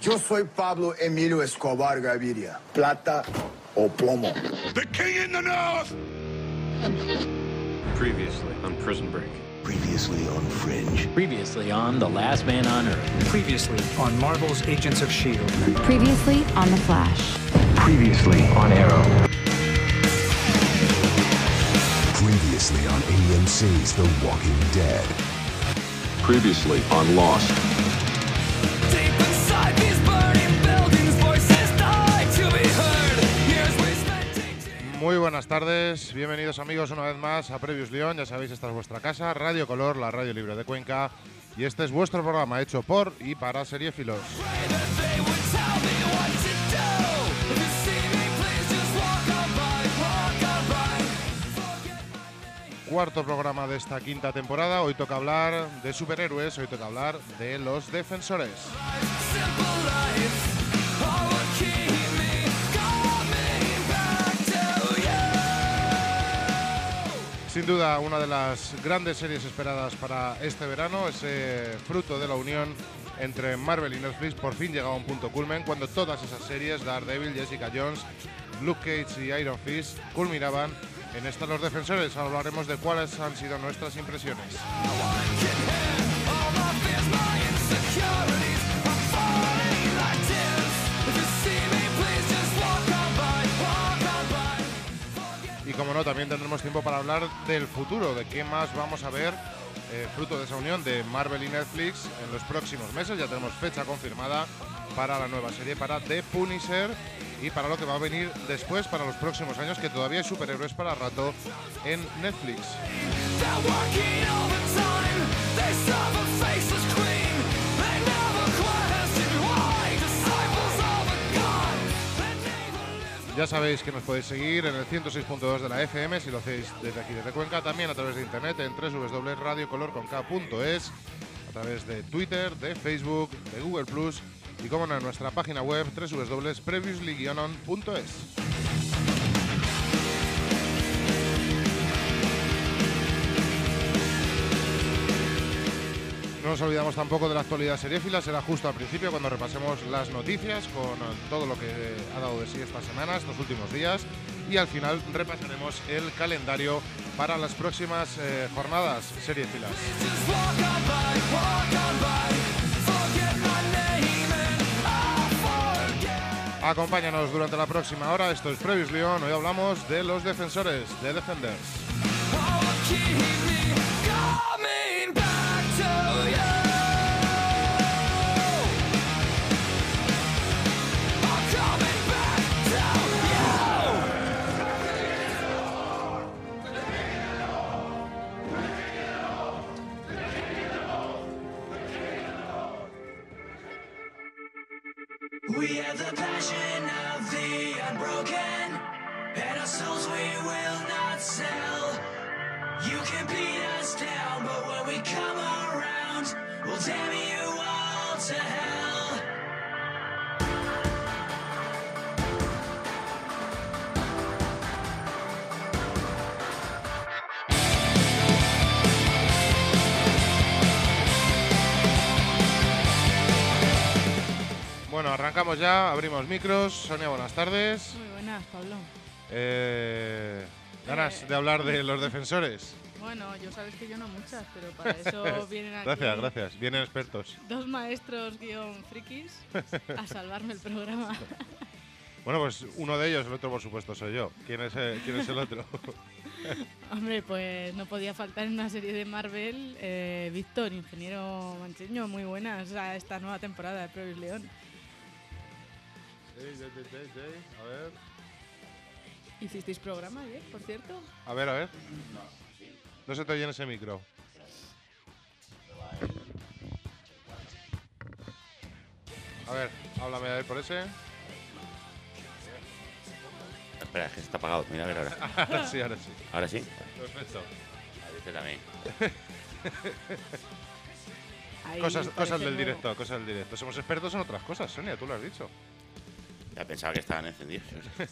Yo soy Pablo Emilio Escobar Gaviria. Plata o plomo. The king in the north! Previously on Prison Break. Previously on Fringe. Previously on The Last Man on Earth. Previously on Marvel's Agents of S.H.I.E.L.D. Previously on The Flash. Previously on Arrow. Previously on AMC's The Walking Dead. Previously on Lost. Deep inside these burning buildings, voices die to be heard. Years wasted. Muy buenas tardes, bienvenidos amigos una vez más a Previously On. Ya sabéis, esta es vuestra casa, Radio Color, la radio libre de Cuenca. Y este es vuestro programa hecho por y para seriéfilos. Cuarto programa de esta quinta temporada. Hoy toca hablar de superhéroes, hoy toca hablar de los Defensores. Sin duda, una de las grandes series esperadas para este verano, ese fruto de la unión entre Marvel y Netflix, por fin llegaba a un punto culmen cuando todas esas series, Daredevil, Jessica Jones, Luke Cage y Iron Fist, culminaban en esta Los Defensores. Hablaremos de cuáles han sido nuestras impresiones. Y como no, también tendremos tiempo para hablar del futuro, de qué más vamos a ver, fruto de esa unión de Marvel y Netflix en los próximos meses. Ya tenemos fecha confirmada para la nueva serie, para The Punisher, y para lo que va a venir después, para los próximos años, que todavía hay superhéroes para rato en Netflix. Ya sabéis que nos podéis seguir en el 106.2 de la FM si lo hacéis desde aquí, desde Cuenca, también a través de internet en www.radiocolor.k.es, a través de Twitter, de Facebook, de Google Plus y como no en nuestra página web www.previously-on.es. No nos olvidamos tampoco de la actualidad seriéfila, será justo al principio cuando repasemos las noticias con todo lo que ha dado de sí esta semana, estos últimos días, y al final repasaremos el calendario para las próximas jornadas seriéfilas. Acompáñanos durante la próxima hora, esto es Previously On, hoy hablamos de los Defensores, de Defenders. We have the passion of the unbroken, and our souls we will not sell. You can beat us down, but when we come around, we'll damn you all to hell. Bueno, arrancamos ya, abrimos micros. Sonia, buenas tardes. Muy buenas, Pablo. ¿Ganas de hablar de los Defensores? Bueno, yo sabes que yo no muchas, pero para eso vienen aquí Gracias. Vienen expertos. dos maestros frikis a salvarme el programa. Bueno, pues uno de ellos, el otro por supuesto soy yo. ¿Quién es el otro? Hombre, pues no podía faltar en una serie de Marvel Víctor, ingeniero mancheño, muy buena esta nueva temporada de Previously On. A ver. ¿Hicisteis programa ayer, por cierto? A ver. No se te oye en ese micro. A ver, háblame a ver por ese. Espera, es que se está apagado. Mira, a ver ahora. Ahora sí. ¿Ahora sí? Perfecto. Ahí está también. Cosas del directo. Somos expertos en otras cosas, Sonia, tú lo has dicho. Ya pensaba que estaban encendidos.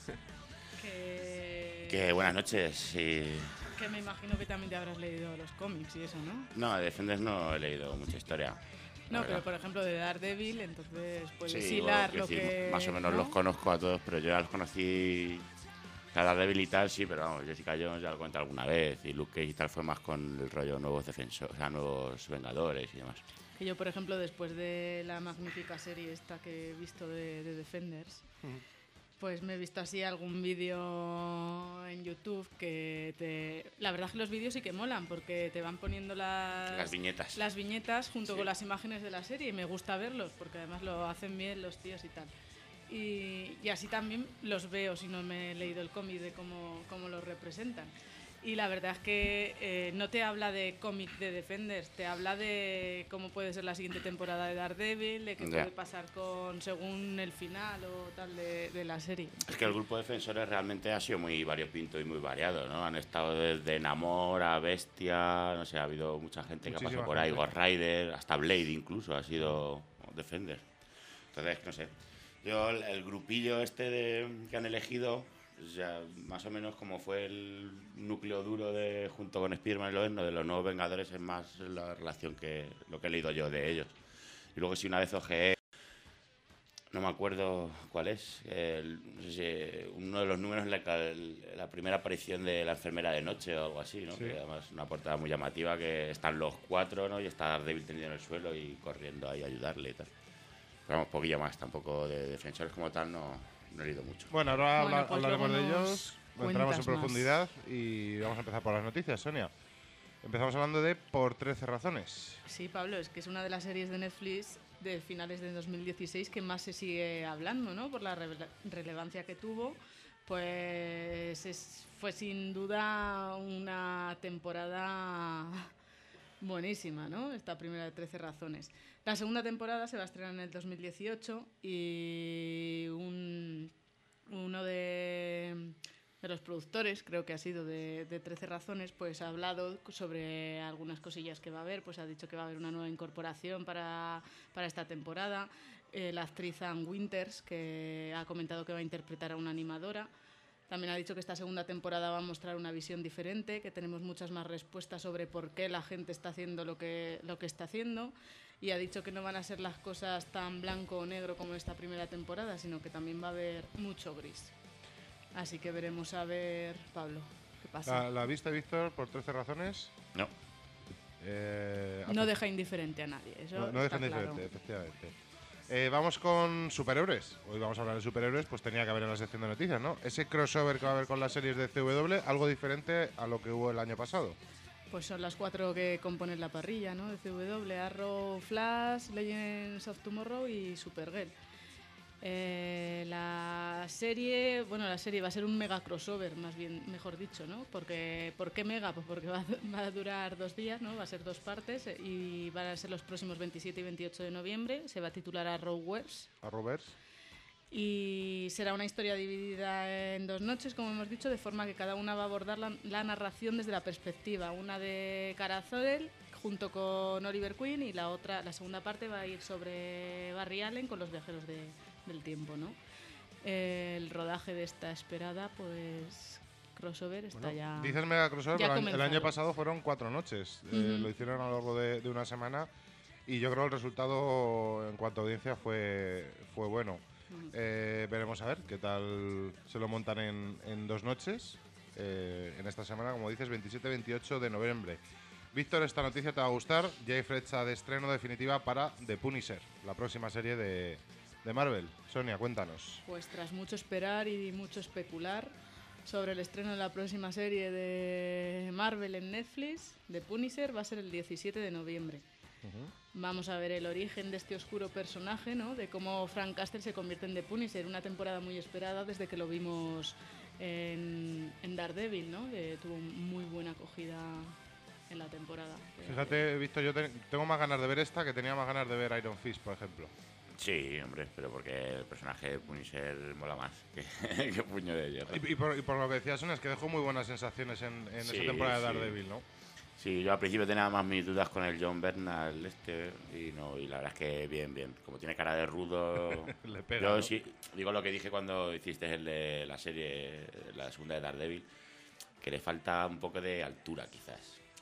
Que buenas noches y... Que me imagino que también te habrás leído los cómics y eso, ¿no? No, de Defenders no he leído mucha historia. No, la pero verdad. por ejemplo de Daredevil, entonces puedes Sí, hilar quiero lo decir, que... más o menos ¿no? los conozco a todos, pero yo ya los conocí. Cada Daredevil y tal, sí, pero vamos, Jessica Jones ya lo comenté alguna vez. Y Luke Cage y tal fue más con el rollo nuevos defensores, o sea, nuevos Vengadores y demás. Que yo, por ejemplo, después de la magnífica serie esta que he visto de Defenders, pues me he visto así algún vídeo en YouTube que te... La verdad es que los vídeos sí que molan, porque te van poniendo Las viñetas. las viñetas junto Sí. con las imágenes de la serie y me gusta verlos, porque además lo hacen bien los tíos y tal. Y así también los veo si no me he leído el cómic de cómo los representan. Y la verdad es que no te habla de cómic de Defenders, te habla de cómo puede ser la siguiente temporada de Daredevil, de qué Ya. puede pasar según el final o tal de la serie. Es que el grupo de defensores realmente ha sido muy variopinto y muy variado, ¿no? Han estado desde Namor a Bestia, no sé, ha habido mucha gente que ha Muchísima pasado por ahí, gente. Ghost Rider, hasta Blade incluso ha sido Defender. Entonces, no sé. Yo, el grupillo que han elegido, pues ya más o menos como fue el núcleo duro junto con Spider-Man y Lobezno de los nuevos Vengadores, es más la relación que lo que he leído yo de ellos. Y luego si una vez ojeé, no me acuerdo cuál es, no sé si uno de los números en la primera aparición de la enfermera de noche o algo así, ¿no? Sí. Que además es una portada muy llamativa, que están los cuatro, ¿no? Y está Daredevil tendido en el suelo y corriendo ahí a ayudarle y tal. Pero vamos, poquillo más, tampoco de defensores como tal no he leído mucho. Bueno, ahora Bueno, pues hablaremos de luego nos ellos, entramos en cuentas más. profundidad y vamos a empezar por las noticias, Sonia. Empezamos hablando de Por 13 razones. Sí, Pablo, es que es una de las series de Netflix de finales de 2016 que más se sigue hablando, ¿no? Por la relevancia que tuvo. Pues fue sin duda una temporada buenísima, ¿no? Esta primera de 13 razones. La segunda temporada se va a estrenar en el 2018 y uno de los productores, creo que ha sido de 13 razones, pues ha hablado sobre algunas cosillas que va a haber, pues ha dicho que va a haber una nueva incorporación para esta temporada. La actriz Ann Winters, que ha comentado que va a interpretar a una animadora. También ha dicho que esta segunda temporada va a mostrar una visión diferente, que tenemos muchas más respuestas sobre por qué la gente está haciendo lo que está haciendo. Y ha dicho que no van a ser las cosas tan blanco o negro como esta primera temporada, sino que también va a haber mucho gris. Así que veremos a ver, Pablo, qué pasa. ¿La viste, Víctor, por 13 razones? No. No deja indiferente a nadie, eso No está dejan claro. diferente, efectivamente. Vamos con superhéroes. Hoy vamos a hablar de superhéroes, pues tenía que haber en la sección de noticias, ¿no? Ese crossover que va a haber con las series de CW, algo diferente a lo que hubo el año pasado. Pues son las 4 que componen la parrilla, ¿no? De CW, Arrow, Flash, Legends of Tomorrow y Supergirl. La serie va a ser un mega crossover, mejor dicho, ¿no? ¿Por qué mega? Pues porque va a durar 2 días, ¿no? Va a ser 2 partes y van a ser los próximos 27 y 28 de noviembre. Se va a titular Arrowverse. Arrowverse. Y será una historia dividida en 2 noches, como hemos dicho, de forma que cada una va a abordar la narración desde la perspectiva. Una de Kara Zor-El junto con Oliver Queen y la segunda parte va a ir sobre Barry Allen con los viajeros del tiempo, ¿no? El rodaje de esta esperada, pues crossover está ya. Dices mega crossover, ya pero el comenzado. año pasado fueron 4 noches. Lo hicieron a lo largo de una semana y yo creo que el resultado en cuanto a audiencia fue bueno. Veremos a ver qué tal se lo montan en 2 noches. En esta semana, como dices, 27-28 de noviembre. Víctor, esta noticia te va a gustar. Ya hay fecha de estreno definitiva para The Punisher, la próxima serie de Marvel. Sonia, cuéntanos. Pues tras mucho esperar y mucho especular sobre el estreno de la próxima serie de Marvel en Netflix, The Punisher, va a ser el 17 de noviembre. Vamos a ver el origen de este oscuro personaje, ¿no? De cómo Frank Castle se convierte en The Punisher, una temporada muy esperada desde que lo vimos en Daredevil, ¿no? Tuvo muy buena acogida en la temporada. Fíjate, Víctor, yo tengo más ganas de ver esta que tenía más ganas de ver Iron Fist, por ejemplo. Sí, hombre, pero porque el personaje de Punisher mola más que Puño de Hierro. Y por lo que decías, Sonia, es que dejó muy buenas sensaciones en esa temporada de Daredevil, ¿no? Sí, yo al principio tenía más mis dudas con el John Bernal y la verdad es que bien. Como tiene cara de rudo... Le pega, yo ¿no? sí, digo lo que dije cuando hiciste el de la serie, la segunda de Daredevil, que le falta un poco de altura quizás.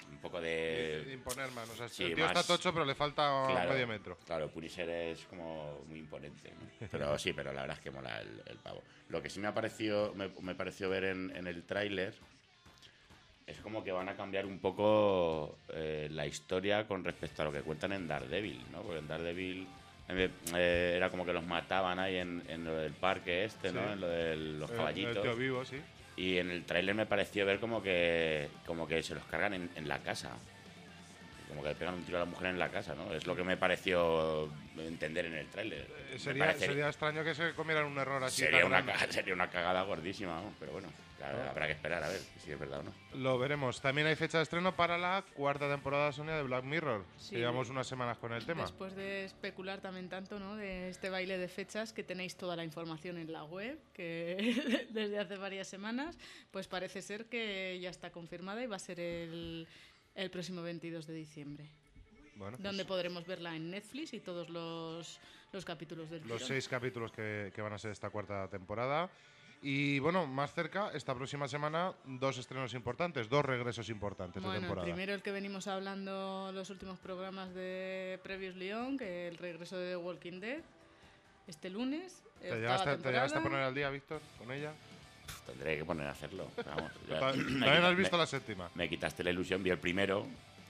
un poco de... De imponer más. O sea, Sí, el tío más- está tocho, pero le falta medio metro. Claro, Punisher es como muy imponente, ¿no? Pero sí, pero la verdad es que mola el pavo. Lo que sí me pareció ver en el tráiler es como que van a cambiar un poco la historia con respecto a lo que cuentan en Daredevil, ¿no? Porque en Daredevil era como que los mataban ahí en lo del parque este, ¿no? Sí. En lo de los caballitos. El tío vivo, sí. Y en el tráiler me pareció ver como que se los cargan en la casa. Como que le pegan un tiro a la mujer en la casa, ¿no? Es lo que me pareció entender en el tráiler. Sería extraño que se comieran un error así. Sería una cagada gordísima, ¿no? Pero bueno, habrá que esperar a ver si es verdad o no. Lo veremos. También hay fecha de estreno para la 4ª temporada, Sonia, de Black Mirror. Sí. Llevamos unas semanas con el tema. Después de especular también tanto, ¿no? De este baile de fechas, que tenéis toda la información en la web, que desde hace varias semanas, pues parece ser que ya está confirmada y va a ser el próximo 22 de diciembre. Bueno, donde podremos verla en Netflix y todos los capítulos del Los tirón. 6 capítulos que van a ser esta 4ª temporada. Y bueno, más cerca, esta próxima semana, 2 estrenos importantes, 2 regresos importantes de temporada. Primero el que venimos hablando los últimos programas de Previously On, que el regreso de The Walking Dead, este lunes. ¿Te llegaste a poner al día, Víctor, con ella? Tendré que poner a hacerlo. Vamos, ¿También has visto la 7ª? Me quitaste la ilusión, vi el primero,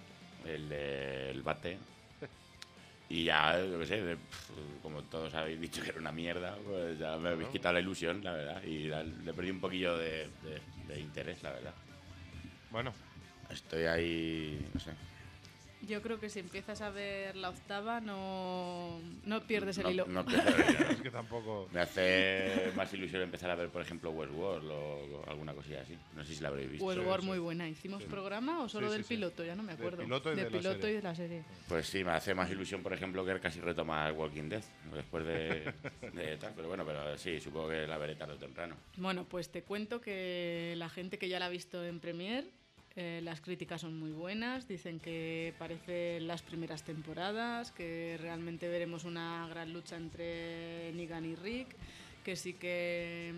el bate. Y ya, yo qué sé, como todos habéis dicho que era una mierda, pues ya me habéis quitado la ilusión, la verdad. Y le perdí un poquillo de interés, la verdad. Bueno. Estoy ahí, no sé. Yo creo que si empiezas a ver la 8ª no pierdes el hilo. No pierdo el hilo. Es que tampoco... Me hace más ilusión empezar a ver, por ejemplo, Westworld o alguna cosilla así. No sé si la habréis visto. Westworld muy buena. ¿Hicimos programa o solo del piloto? Ya no me acuerdo. Del piloto y de la serie. Pues sí, me hace más ilusión, por ejemplo, que casi retomar Walking Dead después de tal. Pero bueno, pero sí, supongo que la veré tarde o temprano. Bueno, pues te cuento que la gente que ya la ha visto en Premiere, las críticas son muy buenas, dicen que parecen las primeras temporadas, que realmente veremos una gran lucha entre Negan y Rick, que sí que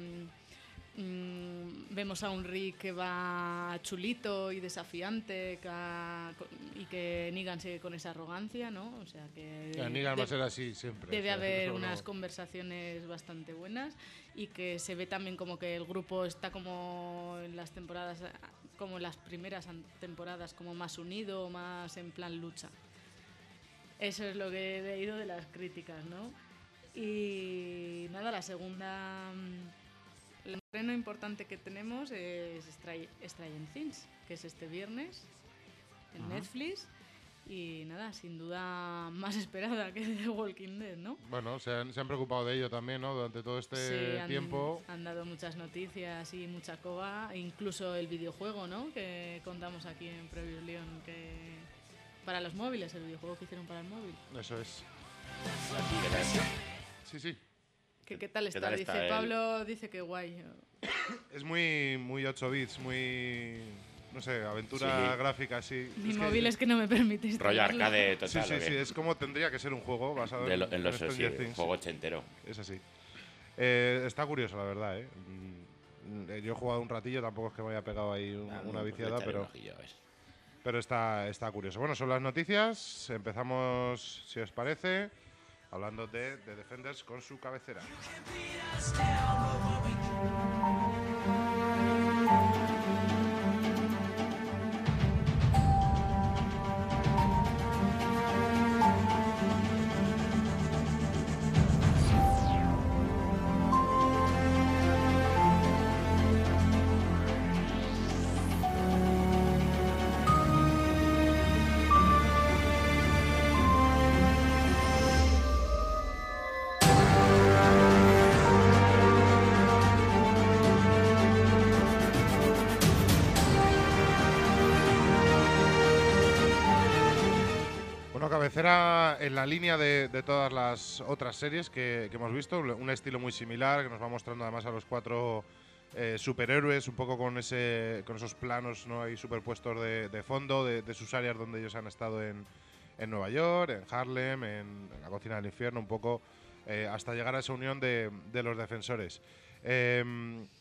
vemos a un Rick que va chulito y desafiante y que Negan sigue con esa arrogancia, ¿no? O sea que Negan va a ser así siempre. Debe o sea, haber eso unas no... conversaciones bastante buenas y que se ve también como que el grupo está como en las temporadas, como en las primeras temporadas, como más unido, más en plan lucha. Eso es lo que he leído de las críticas, ¿no? Y nada, la segunda... El estreno importante que tenemos es Stranger Things, que es este viernes en Netflix. Y nada, sin duda más esperada que The Walking Dead, ¿no? Bueno, se han preocupado de ello también, ¿no? Durante todo este tiempo. Han dado muchas noticias y mucha coba, incluso el videojuego, ¿no? Que contamos aquí en Previously On, que para los móviles, el videojuego que hicieron para el móvil. Eso es. Sí. ¿Qué tal está? tal Dice está Pablo, dice que guay. Es muy 8 bits, muy... No sé, aventura gráfica, sí. Mi móvil es que no me permite rollo arcade total. Sí, es como tendría que ser un juego basado en los Stranger Things. Juego ochentero. Es así. Está curioso, la verdad, ¿eh? Yo he jugado un ratillo, tampoco es que me haya pegado ahí una viciada, pero está curioso. Bueno, son las noticias. Empezamos, si os parece, hablando de The Defenders con su cabecera. Cabecera en la línea de todas las otras series que hemos visto, un estilo muy similar que nos va mostrando además a los 4 superhéroes, un poco con esos planos, ¿no? Ahí superpuestos de fondo de sus áreas donde ellos han estado en Nueva York, en Harlem, en la cocina del infierno, un poco hasta llegar a esa unión de los defensores.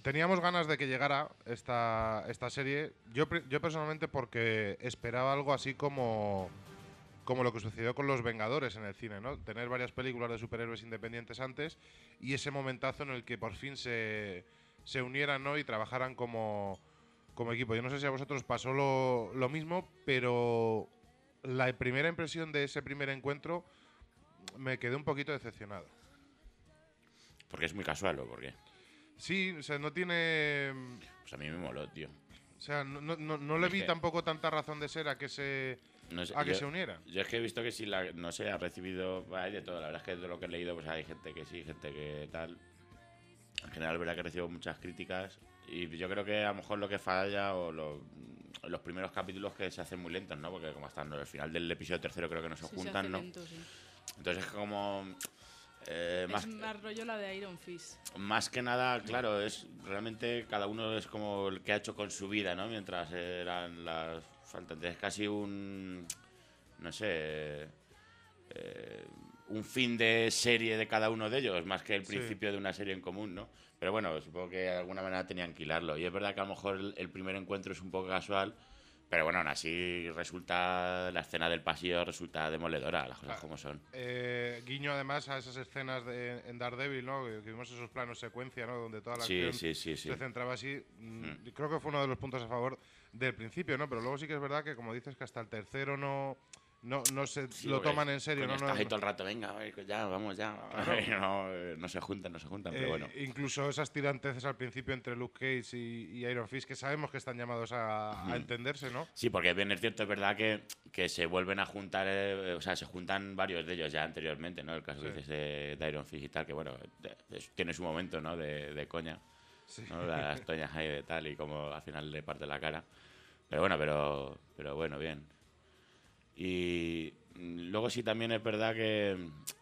Teníamos ganas de que llegara esta serie. Yo personalmente porque esperaba algo así como lo que sucedió con Los Vengadores en el cine, ¿no? Tener varias películas de superhéroes independientes antes y ese momentazo en el que por fin se unieran, ¿no? Y trabajaran como equipo. Yo no sé si a vosotros pasó lo mismo, pero la primera impresión de ese primer encuentro me quedé un poquito decepcionado. ¿Porque es muy casual o por qué? Sí, o sea, no tiene... Pues a mí me moló, tío. O sea, no le vi tampoco tanta razón de ser a que se unieran. Yo es que he visto que sí, no sé, ha recibido... Hay de todo, la verdad es que de lo que he leído pues hay gente que sí, gente que tal. En general, verdad que recibo muchas críticas y yo creo que a lo mejor lo que falla o los primeros capítulos que se hacen muy lentos, ¿no? Porque como están al final del episodio tercero creo que no se juntan, ¿no? Lento, sí. Entonces es como... es más rollo la de Iron Fist. Más que nada, claro, es realmente cada uno es como el que ha hecho con su vida, ¿no? Mientras eran las faltantes. Es casi un... no sé... un fin de serie de cada uno de ellos, más que el principio de una serie en común, ¿no? Pero bueno, supongo que de alguna manera tenían que hilarlo. Y es verdad que a lo mejor el primer encuentro es un poco casual, pero bueno, aún así resulta... la escena del pasillo resulta demoledora, las cosas como son. Guiño además a esas escenas en Daredevil, ¿no? Que vimos esos planos secuencia, ¿no? Donde toda la acción se centraba así. Creo que fue uno de los puntos a favor del principio, ¿no? Pero luego sí que es verdad que, como dices, que hasta el tercero no se lo toman en serio, ¿no? Estás ahí todo el rato, venga, ya, vamos ya. Claro. No se juntan, pero bueno. Incluso esas tiranteces al principio entre Luke Cage y Iron Fist, que sabemos que están llamados a entenderse, ¿no? Sí, porque bien es cierto, es verdad que se vuelven a juntar, o sea, se juntan varios de ellos ya anteriormente, ¿no? El caso que dices de Iron Fist y tal, que bueno, tiene su momento, ¿no? De coña, ¿no? Las toñas ahí de tal y como al final le parte la cara. Pero bueno, pero bueno, bien. Y luego sí también es verdad que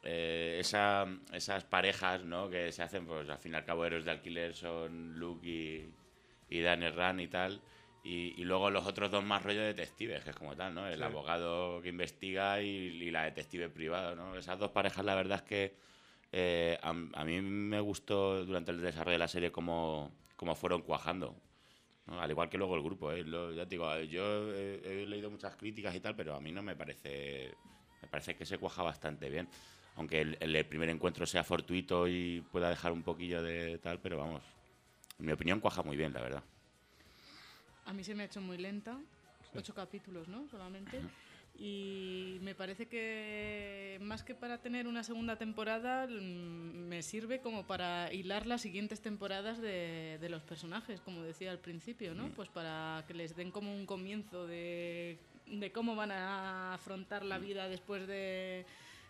esas parejas, ¿no? Que se hacen, pues al fin y al cabo héroes de alquiler son Luke y Daniel Rand y tal, y luego los otros dos más rollo detectives, que es como tal, ¿no? El abogado que investiga y la detective privado, ¿no? Esas dos parejas la verdad es que a mí me gustó durante el desarrollo de la serie cómo fueron cuajando. ¿No? Al igual que luego el grupo, ya te digo, yo he leído muchas críticas y tal, pero a mí no me parece que se cuaja bastante bien, aunque el primer encuentro sea fortuito y pueda dejar un poquillo de tal, pero vamos, en mi opinión cuaja muy bien, la verdad. A mí se me ha hecho muy lenta, 8 capítulos, ¿no? Solamente. Y me parece que más que para tener una segunda temporada me sirve como para hilar las siguientes temporadas de los personajes, como decía al principio, ¿no? Pues para que les den como un comienzo de cómo van a afrontar la vida después de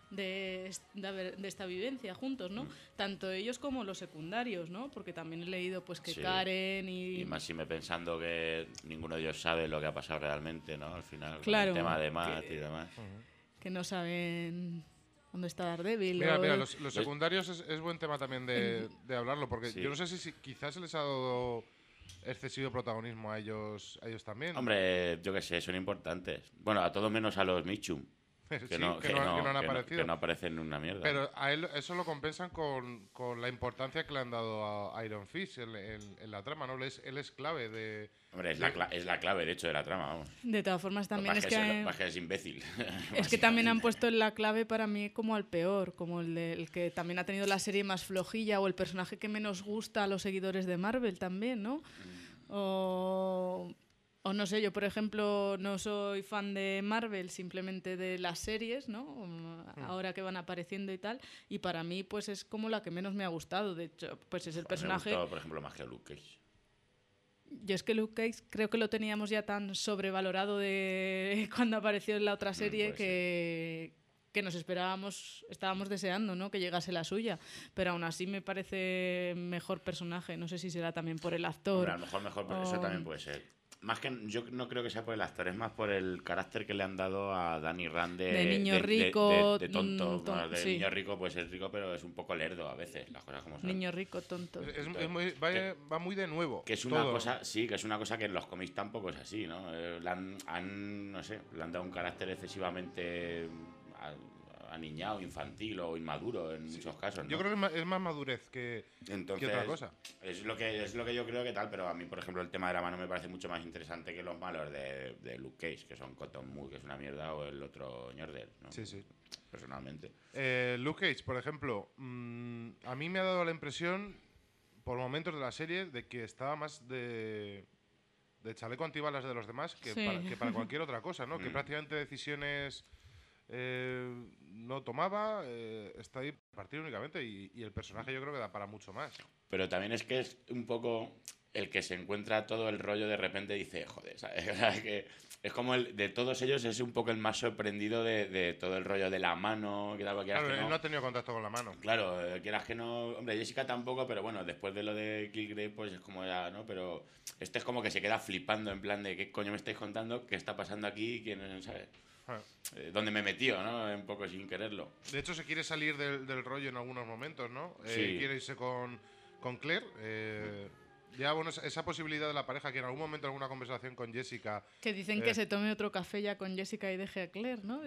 esta vivencia juntos, ¿no? Tanto ellos como los secundarios, ¿no? Porque también he leído pues que Karen y más si me pensando que ninguno de ellos sabe lo que ha pasado realmente, ¿no? Al final, claro, con el tema de Matt y demás. Que no saben dónde está Daredevil. Mira, los secundarios es buen tema también de hablarlo, porque yo no sé si quizás se les ha dado excesivo protagonismo a ellos también. Hombre, yo qué sé, son importantes. Bueno, a todos menos a los Mitchum. Que no han aparecido. Que no aparecen en una mierda. Pero a él eso lo compensan con la importancia que le han dado a Iron Fist en la trama, ¿no? Él es clave de... Hombre, es la clave, de hecho, de la trama, vamos. De todas formas, también es que es imbécil. Es que también han puesto en la clave para mí como al peor, como el que también ha tenido la serie más flojilla o el personaje que menos gusta a los seguidores de Marvel también, ¿no? O no sé, yo por ejemplo no soy fan de Marvel, simplemente de las series, ¿no? Ahora que van apareciendo y tal, y para mí pues es como la que menos me ha gustado, de hecho, pues es el personaje... Me ha gustado, por ejemplo, más que Luke Cage. Yo es que Luke Cage creo que lo teníamos ya tan sobrevalorado de cuando apareció en la otra serie que estábamos deseando, ¿no? Que llegase la suya, pero aún así me parece mejor personaje, no sé si será también por el actor. Hombre, a lo mejor, pero eso también puede ser. Más que yo no creo que sea por el actor, es más por el carácter que le han dado a Danny Rand de niño rico, de tonto. Niño rico, pues es rico, pero es un poco lerdo a veces, las cosas como son. Niño rico, tonto. Va muy de nuevo. Que es una cosa, que es una cosa que en los cómics tampoco es así, ¿no? Le han dado un carácter excesivamente aniñado, infantil o inmaduro en muchos casos, ¿no? Yo creo que es más madurez que otra cosa. Es lo que yo creo que tal, pero a mí, por ejemplo, el tema de la mano me parece mucho más interesante que los malos de Luke Cage, que son Cotton Moore, que es una mierda, o el otro Ñorder, ¿no? Sí. Personalmente. Luke Cage, por ejemplo, a mí me ha dado la impresión, por momentos de la serie, de que estaba más de chaleco antibalas de los demás que para cualquier otra cosa, ¿no? Que prácticamente decisiones no tomaba, está ahí para partir únicamente y el personaje yo creo que da para mucho más. Pero también es que es un poco el que se encuentra todo el rollo de repente dice, joder, ¿sabes? Que es como de todos ellos es un poco el más sorprendido de todo el rollo de la mano. Claro, él no ha tenido contacto con la mano. Claro, quieras que no... Hombre, Jessica tampoco, pero bueno, después de lo de Kilgrave, pues es como ya, ¿no? Pero este es como que se queda flipando en plan de ¿qué coño me estáis contando? ¿Qué está pasando aquí? ¿Quién sabe? ¿Dónde me metió, no? Un poco sin quererlo. De hecho, se quiere salir del rollo en algunos momentos, ¿no? Sí. Quiere irse con Claire. Ya, bueno, esa posibilidad de la pareja, que en algún momento, en alguna conversación con Jessica... Que dicen que se tome otro café ya con Jessica y deje a Claire, ¿no?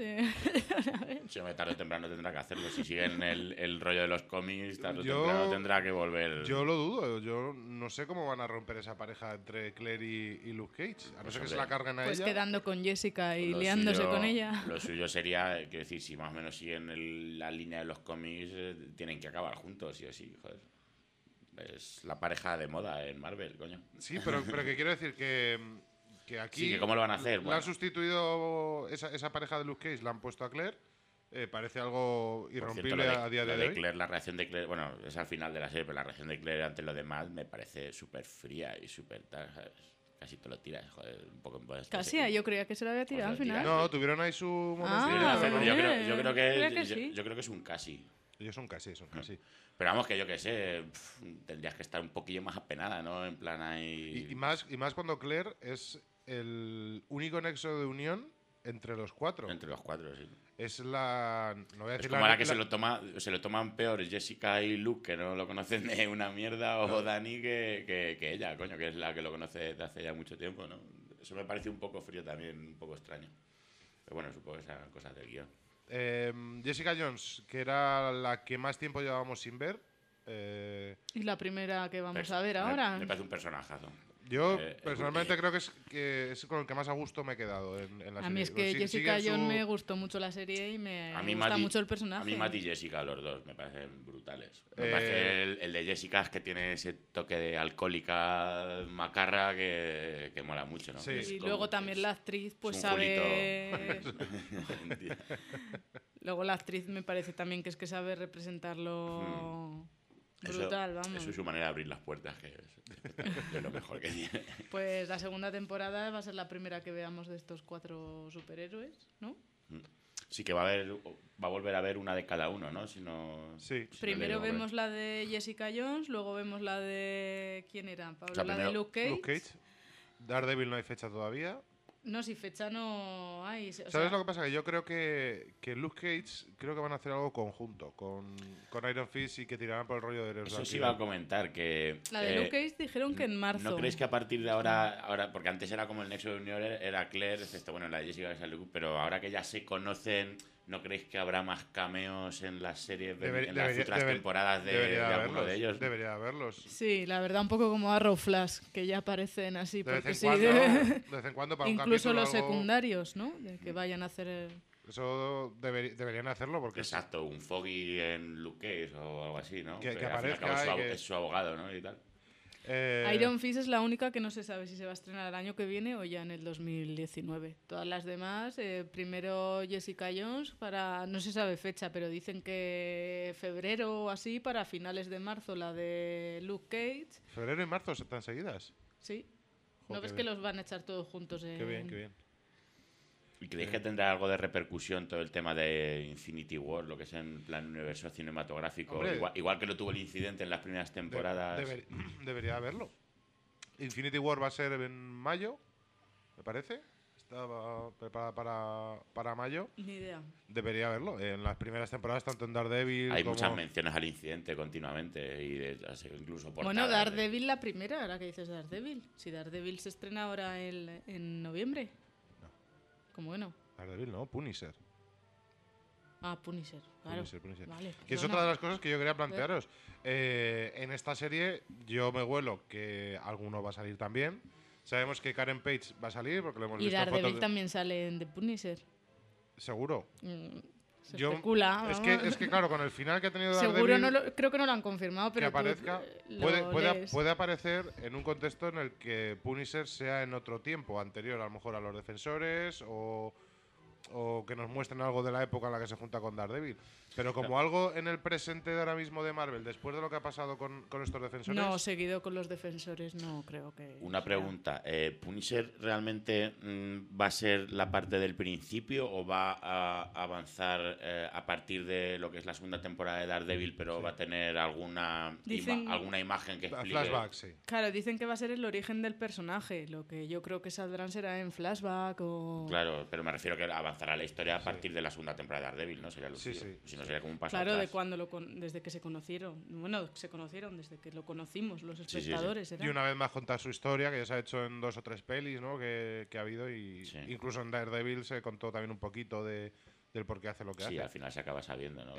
Sí, tarde o temprano tendrá que hacerlo. Si siguen el rollo de los cómics, tarde o temprano tendrá que volver... Yo lo dudo. Yo no sé cómo van a romper esa pareja entre Claire y Luke Cage. A no ser que se la carguen a ella. Pues quedando con Jessica y liándose con ella. Lo suyo sería, quiero decir, si más o menos siguen la línea de los cómics, tienen que acabar juntos, sí o sí, joder. Es la pareja de moda en Marvel, coño. Sí, pero que quiero decir que aquí... Sí, que ¿cómo lo van a hacer? Le han sustituido esa pareja de Luke Cage, la han puesto a Claire. Parece algo irrompible a día de hoy. Claire, la reacción de Claire, bueno, es al final de la serie, pero la reacción de Claire ante lo demás me parece súper fría y súper tal, ¿sabes? Casi te lo tiras, joder, un poco en Casi, yo creía que se lo había tirado al final. No, tuvieron ahí su momento. Yo creo que es un casi. Ellos son casi. Pero vamos, que yo qué sé, tendrías que estar un poquillo más apenada, ¿no? En plan ahí... Y más cuando Claire es el único nexo de unión entre los cuatro. Entre los cuatro, sí. Es la... No voy a decir es como la que se lo toman peor Jessica y Luke, que no lo conocen de una mierda, o Dani que ella, coño, que es la que lo conoce desde hace ya mucho tiempo, ¿no? Eso me parece un poco frío también, un poco extraño. Pero bueno, supongo que serán cosas del guión. Jessica Jones, que era la que más tiempo llevábamos sin ver. Y la primera que vamos a ver ahora. Me parece un personajazo. Yo personalmente creo que es con el que más a gusto me he quedado en la serie. A mí es que Jessica Jones me gustó mucho la serie y me gusta mucho el personaje. A mí Matt y Jessica, los dos, me parecen brutales. Me parece el de Jessica es que tiene ese toque de alcohólica macarra que mola mucho, ¿no? Sí. Y luego también la actriz pues sabe... Luego la actriz me parece también que sabe representarlo... Brutal, vamos. Eso es su manera de abrir las puertas, que es lo mejor que tiene. Pues la segunda temporada va a ser la primera que veamos de estos 4 superhéroes, ¿no? Sí, que va a volver a ver una de cada uno, ¿no? Sí. Primero vemos la de Jessica Jones, luego vemos la de... ¿Quién era? Pablo, la de Luke Cage. Daredevil no hay fecha todavía. No, si fecha no hay. ¿Sabes lo que pasa? Que yo creo que Luke Cage creo que van a hacer algo conjunto con Iron Fist y que tirarán por el rollo de Eros. Eso sí iba a comentar que... La de Luke Cage dijeron que en marzo. ¿No creéis que a partir de ahora porque antes era como el nexo de unión, era Claire, excepto, bueno, la de Jessica y Luke, pero ahora que ya se conocen, ¿no creéis que habrá más cameos en las series, en las futuras temporadas de alguno de ellos? Debería haberlos. Sí, la verdad, un poco como Arrow Flash, que ya aparecen así. De vez en cuando para un incluso los algo... secundarios, ¿no? De que vayan a hacer... Eso deberían hacerlo porque... Exacto, un Foggy en Luke Cage o algo así, ¿no? Que aparezca es su abogado, ¿no? Y tal. Iron Fist es la única que no se sabe si se va a estrenar el año que viene o ya en el 2019. Todas las demás, primero Jessica Jones, no se sabe fecha, pero dicen que febrero o así, para finales de marzo la de Luke Cage. ¿Febrero y marzo están seguidas? Sí. ¿No ves que los van a echar todos juntos? Qué bien. ¿Y creéis que tendrá algo de repercusión todo el tema de Infinity War, lo que es en plan universo cinematográfico? Igual que lo tuvo el incidente en las primeras temporadas. Debería haberlo. Infinity War va a ser en mayo, me parece. Estaba preparada para mayo. Ni idea. Debería haberlo. En las primeras temporadas, tanto en Daredevil hay muchas menciones al incidente continuamente y incluso portadas. Bueno, Daredevil la primera, ahora que dices Daredevil. Si Daredevil se estrena ahora en noviembre. ¿Cómo que no? Daredevil no, Punisher. Ah, Punisher, claro. Punisher. Vale, Que es perdona. otra de las cosas que yo quería plantearos. En esta serie yo me huelo que alguno va a salir también. Sabemos que Karen Page va a salir porque lo hemos Y visto en Daredevil fotos. también sale en The Punisher. Seguro. Se Yo- especula. es vamos. que claro, con el final que ha tenido Seguro, Daredevil, creo que no lo han confirmado, pero que aparezca, tú, puede lees. aparecer en un contexto en el que Punisher sea en otro tiempo, anterior a lo mejor a los Defensores o que nos muestren algo de la época en la que se junta con Daredevil. Pero como algo en el presente de ahora mismo de Marvel, después de lo que ha pasado con estos Defensores... No, seguido con los Defensores, no creo que. Una sea. pregunta, ¿Punisher realmente va a ser la parte del principio o va a avanzar a partir de lo que es la segunda temporada de Daredevil, pero va a tener alguna imagen que explique? Flashback, sí. Claro, dicen que va a ser el origen del personaje. Lo que yo creo que saldrán será en flashback o. Claro, pero me refiero que avanzará la historia a partir de la segunda temporada de Daredevil, ¿no? Sería lo suyo. Si no sería como un paso Claro, atrás. de cuando desde que se conocieron. Bueno, se conocieron desde que lo conocimos los espectadores. Y una vez más contar su historia, que ya se ha hecho en 2 o 3 pelis, ¿no? que ha habido y incluso en Daredevil se contó también un poquito del por qué hace lo que hace. Sí, al final se acaba sabiendo, ¿no?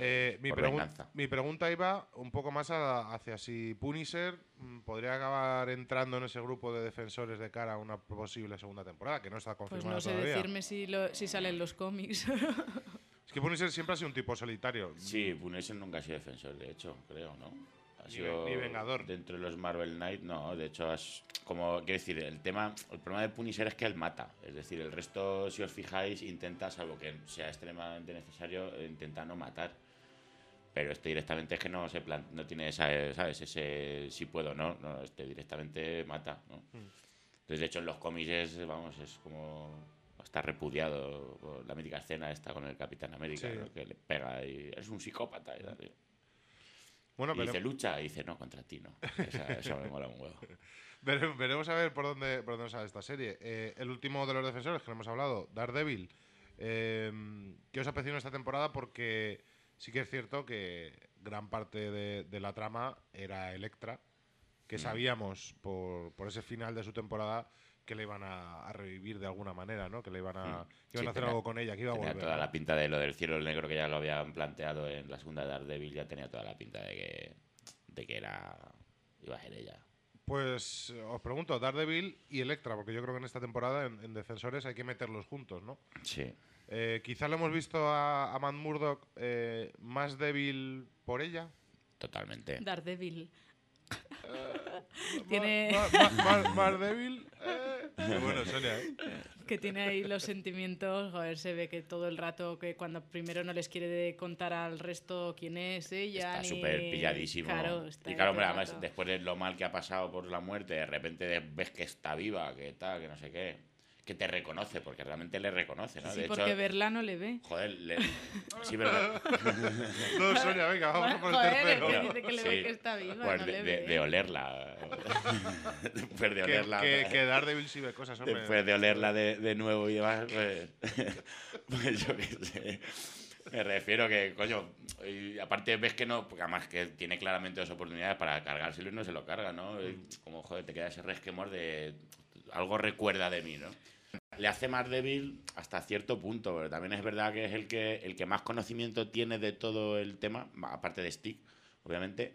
Mi pregunta iba un poco más hacia si Punisher podría acabar entrando en ese grupo de defensores de cara a una posible segunda temporada, que no está Pues confirmada no sé todavía. decirme si salen los cómics. Es que Punisher siempre ha sido un tipo solitario. Sí, Punisher nunca ha sido defensor, de hecho, creo, ¿no? Ni vengador. Dentro de los Marvel Knight, no, de hecho, quiero decir, el problema de Punisher es que él mata. Es decir, el resto, si os fijáis, intenta, salvo que sea extremadamente necesario, intenta no matar. Pero este directamente es que no tiene esa, ¿sabes? Ese si puedo, no, este directamente mata, ¿no? Entonces, de hecho, en los cómics es como... Está repudiado por la mítica escena esta con el Capitán América, ¿no? Que le pega y es un psicópata. Y tal. Bueno, y dice lucha y dice no, contra ti no. Eso me mola un huevo. Veremos a ver por dónde sale esta serie. El último de los defensores que no hemos hablado, Daredevil. ¿Qué os ha parecido esta temporada? Porque sí que es cierto que gran parte de la trama era Elektra, que sabíamos por ese final de su temporada que le iban a revivir de alguna manera, ¿no? Que le iban a hacer algo con ella, que iba a volver. Tenía toda la pinta de lo del cielo negro, que ya lo habían planteado en la segunda de Daredevil, ya tenía toda la pinta de que iba a ser ella. Pues os pregunto, Daredevil y Elektra, porque yo creo que en esta temporada en Defensores hay que meterlos juntos, ¿no? Sí. Quizá lo hemos visto a Matt Murdock más débil por ella. Totalmente. Daredevil. Tiene más débil. Qué bueno, Sonia, ¿eh? Que tiene ahí los sentimientos. Joder, se ve que todo el rato, que cuando primero no les quiere contar al resto quién es ella. Está súper pilladísimo. Claro, y claro, hombre, además, después de lo mal que ha pasado por la muerte, de repente ves que está viva, que tal, que no sé qué. Que te reconoce, porque realmente le reconoce, ¿no? Sí, de porque hecho, verla no le ve. Joder, sí, pero... No, Sonia, venga, vamos por el tercero. Que dice que le ve que está viva, pues no le ve. de olerla. Después de olerla. Que Daredevil sí ve cosas, hombre. Después de olerla de nuevo y demás, pues yo qué sé. Me refiero que, coño, y aparte ves que no, porque además que tiene claramente 2 oportunidades para cargárselo y no se lo carga, ¿no? Como, joder, te queda ese resquemor de algo recuerda de mí, ¿no? Le hace más débil hasta cierto punto, pero también es verdad que es el que más conocimiento tiene de todo el tema, aparte de Stick, obviamente,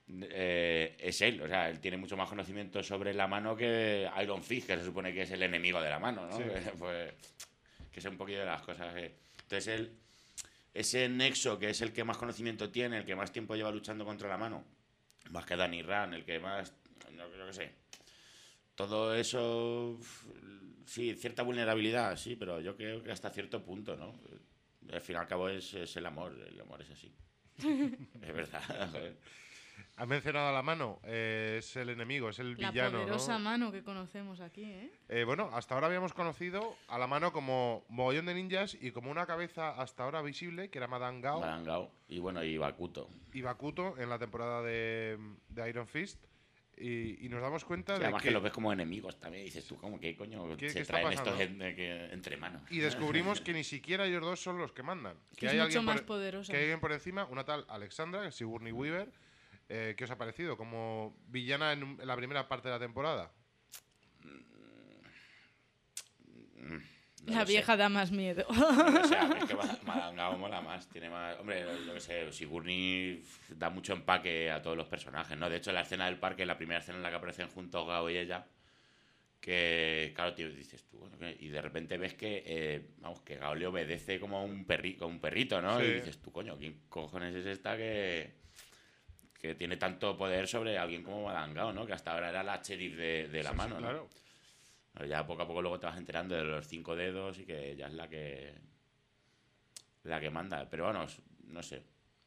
es él. O sea, él tiene mucho más conocimiento sobre la mano que Iron Fist, que se supone que es el enemigo de la mano, ¿no? Sí. Pues, que es un poquito de las cosas que... Entonces, ese nexo, que es el que más conocimiento tiene, el que más tiempo lleva luchando contra la mano, más que Danny Rand, el que más... No creo que sé. Todo eso... Sí, cierta vulnerabilidad, sí, pero yo creo que hasta cierto punto, ¿no? Al fin y al cabo es el amor es así. Es verdad. Has mencionado a la mano, es el enemigo, es el villano, La poderosa ¿no? mano que conocemos aquí, ¿eh? Bueno, hasta ahora habíamos conocido a la mano como mogollón de ninjas y como una cabeza hasta ahora visible, que era Madame Gao. Madame Gao, y bueno, y Bakuto. Y Bakuto en la temporada de Iron Fist. Y nos damos cuenta de además que los ves como enemigos también. Dices tú, ¿cómo qué coño se traen estos entre manos? Y descubrimos que ni siquiera ellos dos son los que mandan. Que hay mucho más poderosa. Que hay alguien por encima, una tal Alexandra, que es Sigourney Weaver. ¿Qué os ha parecido? Como villana en la primera parte de la temporada. No La lo sé. vieja da más miedo. No, o sea, es que Madangao mola más, tiene más... Hombre, yo qué sé, Sigourney da mucho empaque a todos los personajes, ¿no? De hecho, la escena del parque, la primera escena en la que aparecen juntos Gao y ella, que, claro, tío, dices tú, bueno, y de repente ves que, vamos, que Gao le obedece como un perrito, ¿no? Sí. Y dices tú, coño, ¿quién cojones es esta que tiene tanto poder sobre alguien como Madangao, ¿no? Que hasta ahora era la sheriff de la mano, ¿no? Claro. Pero ya poco a poco luego te vas enterando de los 5 dedos y que ya es la que manda. Pero bueno, no sé.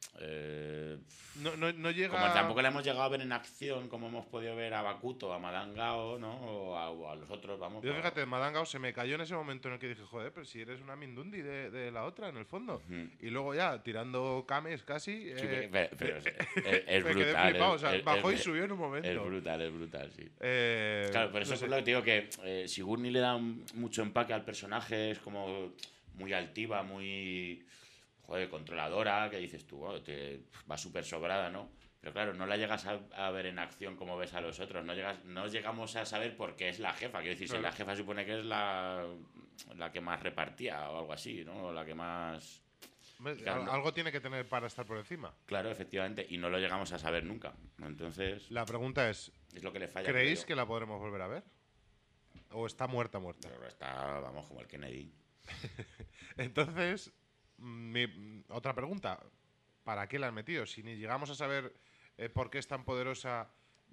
No llega... Como tampoco la hemos llegado a ver en acción, como hemos podido ver a Bakuto, a Madangao, ¿no? O a los otros, vamos. Yo fíjate, Madangao se me cayó en ese momento en el que dije, joder, pero si eres una Mindundi de la otra, en el fondo. Y luego ya, tirando kames casi... Sí, pero es me brutal. quedé flipado, o sea, bajó y subió en un momento. Es brutal, sí. no Claro, pero eso sé. es lo que te digo, que Sigourney le da mucho empaque al personaje, es como muy altiva, muy... Joder, controladora, que dices tú, oh, va súper sobrada, ¿no? Pero claro, no la llegas a ver en acción como ves a los otros. No llegamos a saber por qué es la jefa. Quiero decir, si la jefa supone que es la que más repartía o algo así, ¿no? O la que más... Claro, algo tiene que tener para estar por encima. Claro, efectivamente. Y no lo llegamos a saber nunca. Entonces... La pregunta es lo que le falla. ¿creéis que la podremos volver a ver? ¿O está muerta? Pero está, vamos, como el Kennedy. Entonces... otra pregunta, ¿para qué la han metido? Si ni llegamos a saber por qué es tan poderosa,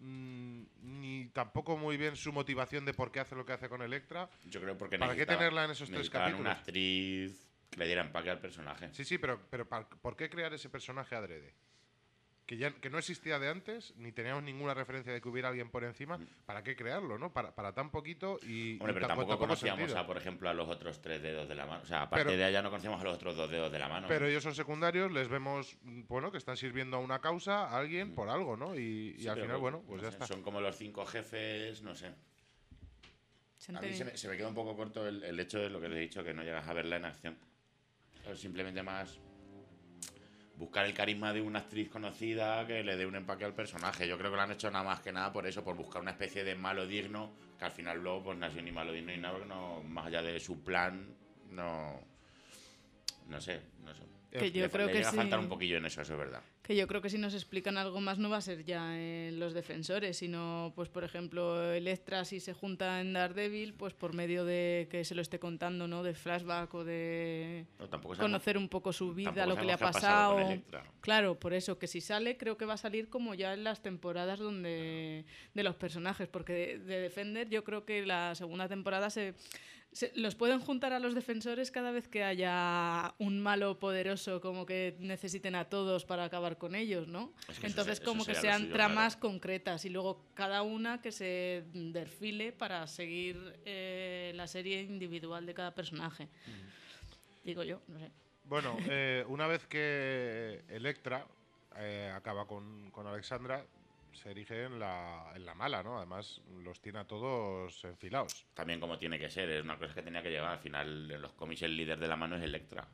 ni tampoco muy bien su motivación de por qué hace lo que hace con Electra. Yo creo porque ¿para qué tenerla en esos 3 capítulos? Una actriz que le diera empaque al personaje. Sí, pero ¿por qué crear ese personaje adrede? Que no existía de antes, ni teníamos ninguna referencia de que hubiera alguien por encima. ¿Para qué crearlo, no? Para tan poquito y... Hombre, pero tampoco conocíamos sentido. por ejemplo, a los otros 3 dedos de la mano. O sea, aparte de ella no conocíamos a los otros 2 dedos de la mano. Pero ellos son secundarios, les vemos, bueno, que están sirviendo a una causa, a alguien, por algo, ¿no? Y Sí, al pero final, bueno, pues ya está. Son como los 5 jefes, no sé. A mí se me queda un poco corto el hecho de lo que les he dicho, que no llegas a verla en acción. Pero simplemente más... buscar el carisma de una actriz conocida que le dé un empaque al personaje. Yo creo que lo han hecho nada más que nada por eso, por buscar una especie de malo digno, que al final luego pues no ha sido ni malo digno ni nada, porque no, más allá de su plan, no sé. Que yo creo le que llega a sí. faltar un poquillo en eso es verdad. Que yo creo que si nos explican algo más no va a ser ya en los defensores, sino, pues por ejemplo, Electra si se junta en Daredevil, pues por medio de que se lo esté contando, ¿no? De flashback o de conocer un poco su vida, lo que le ha pasado. Claro, por eso, que si sale, creo que va a salir como ya en las temporadas de los personajes, porque de Defender yo creo que la segunda temporada los pueden juntar a los defensores cada vez que haya un malo poderoso como que necesiten a todos para acabar con ellos, ¿no? Es que entonces eso como que sería sean lo suyo, tramas concretas y luego cada una que se desfile para seguir la serie individual de cada personaje. Digo yo, no sé. Bueno, una vez que Electra acaba con Alexandra, se erige en la mala, ¿no? Además, los tiene a todos enfilados. También como tiene que ser, es una cosa que tenía que llegar. Al final, en los cómics, el líder de la mano es Electra.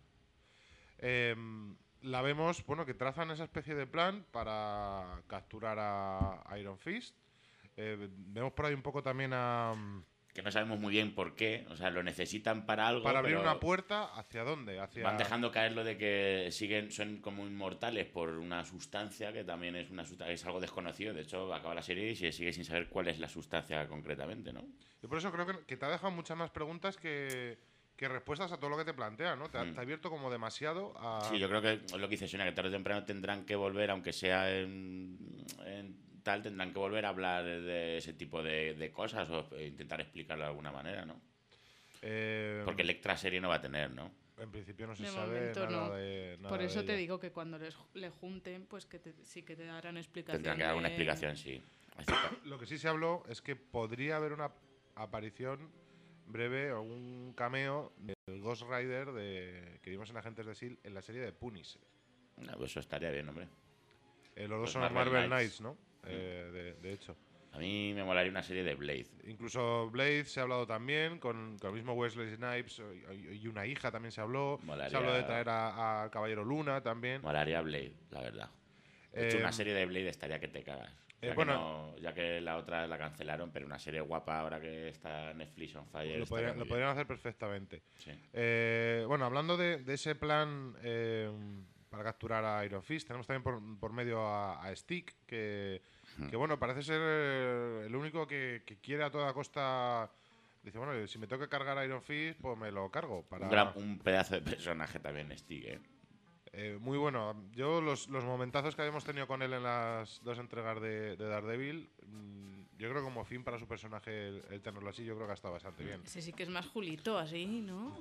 La vemos, bueno, que trazan esa especie de plan para capturar a Iron Fist. Vemos por ahí un poco también a... que no sabemos muy bien por qué, o sea, lo necesitan para algo. Para abrir una puerta, ¿hacia dónde? Van dejando caer lo de que son como inmortales por una sustancia que también es algo desconocido. De hecho, acaba la serie y se sigue sin saber cuál es la sustancia concretamente, ¿no? Yo por eso creo que te ha dejado muchas más preguntas que respuestas a todo lo que te plantea, ¿no? Te ha abierto como demasiado a... Sí, yo creo que es lo que dice Sonia, que tarde o temprano tendrán que volver, aunque sea tendrán que volver a hablar de ese tipo de cosas o intentar explicarlo de alguna manera, ¿no? Porque Electra serie no va a tener, ¿no? En principio no se De sabe nada no. de nada. Por eso de te ella. digo que cuando le junten, pues que sí que te darán explicación. Tendrán que dar una explicación, sí. Lo que sí se habló es que podría haber una aparición breve o un cameo del Ghost Rider que vimos en Agentes de S.H.I.E.L.D. en la serie de Punisher. No, pues eso estaría bien, hombre. Los dos Los son Marvel Marvel Knights. Knights, ¿no? De hecho. A mí me molaría una serie de Blade. Incluso Blade se ha hablado también, con el mismo Wesley Snipes y una hija también se habló. Molaría. Se habló de traer a Caballero Luna también. Molaría Blade, la verdad. De hecho, una serie de Blade estaría que te cagas. Ya que la otra la cancelaron, pero una serie guapa ahora que está Netflix on fire. Lo podrían hacer perfectamente. Sí. Bueno, hablando de ese plan para capturar a Iron Fist, tenemos también por medio a Stick, que bueno, parece ser el único que quiere a toda costa. Dice, bueno, si me tengo que cargar a Iron Fist, pues me lo cargo. Un pedazo de personaje también Stick, muy bueno. Yo los momentazos que habíamos tenido con él en las 2 entregas de Daredevil, yo creo que como fin para su personaje, el tenerlo así, yo creo que ha estado bastante bien. Ese sí que es más Julito, así, ¿no?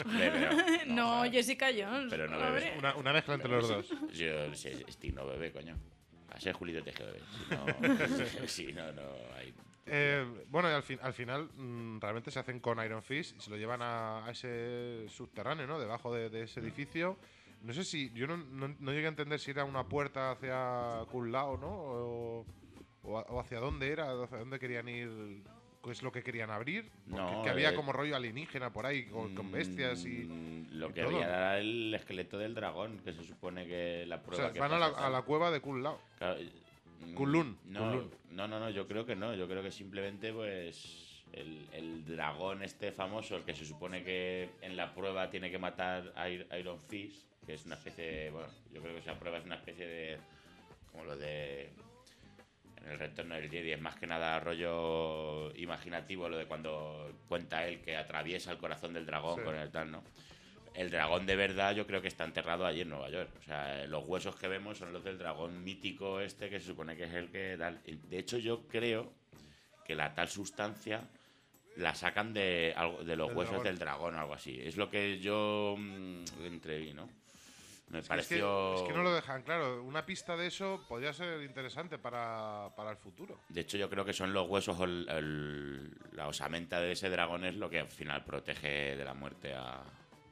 No, Jessica Jones. Pero no bebe. Una mezcla entre los dos. Yo, Stick no bebe, coño. A ser Julito te que bebe. Si no, no hay... Bueno, y al final realmente se hacen con Iron Fist y se lo llevan a ese subterráneo, ¿no? Debajo de ese edificio. No sé si... Yo no llegué a entender si era una puerta hacia Kun Lao, ¿no? O hacia dónde era, hacia dónde querían ir, qué es lo que querían abrir. Que había como rollo alienígena por ahí, con bestias y... Lo y que todo. había era el esqueleto del dragón, que se supone que la prueba... O sea, van a la cueva de Kun Lao. Claro, Kunlun. No, yo creo que no. Yo creo que simplemente, pues, el dragón este famoso, el que se supone que en la prueba tiene que matar a Iron Fist, que es una especie de... Bueno, yo creo que esa prueba es una especie de... Como lo de... En el retorno del Jedi es más que nada rollo imaginativo, lo de cuando cuenta él que atraviesa el corazón del dragón con el tal, ¿no? El dragón de verdad yo creo que está enterrado allí en Nueva York. O sea, los huesos que vemos son los del dragón mítico este, que se supone que es el que tal. De hecho, yo creo que la tal sustancia la sacan de los huesos del dragón o algo así. Es lo que yo entreví, ¿no? Me pareció... Es que no lo dejan claro. Una pista de eso podría ser interesante para el futuro. De hecho, yo creo que son los huesos o la osamenta de ese dragón es lo que al final protege de la muerte a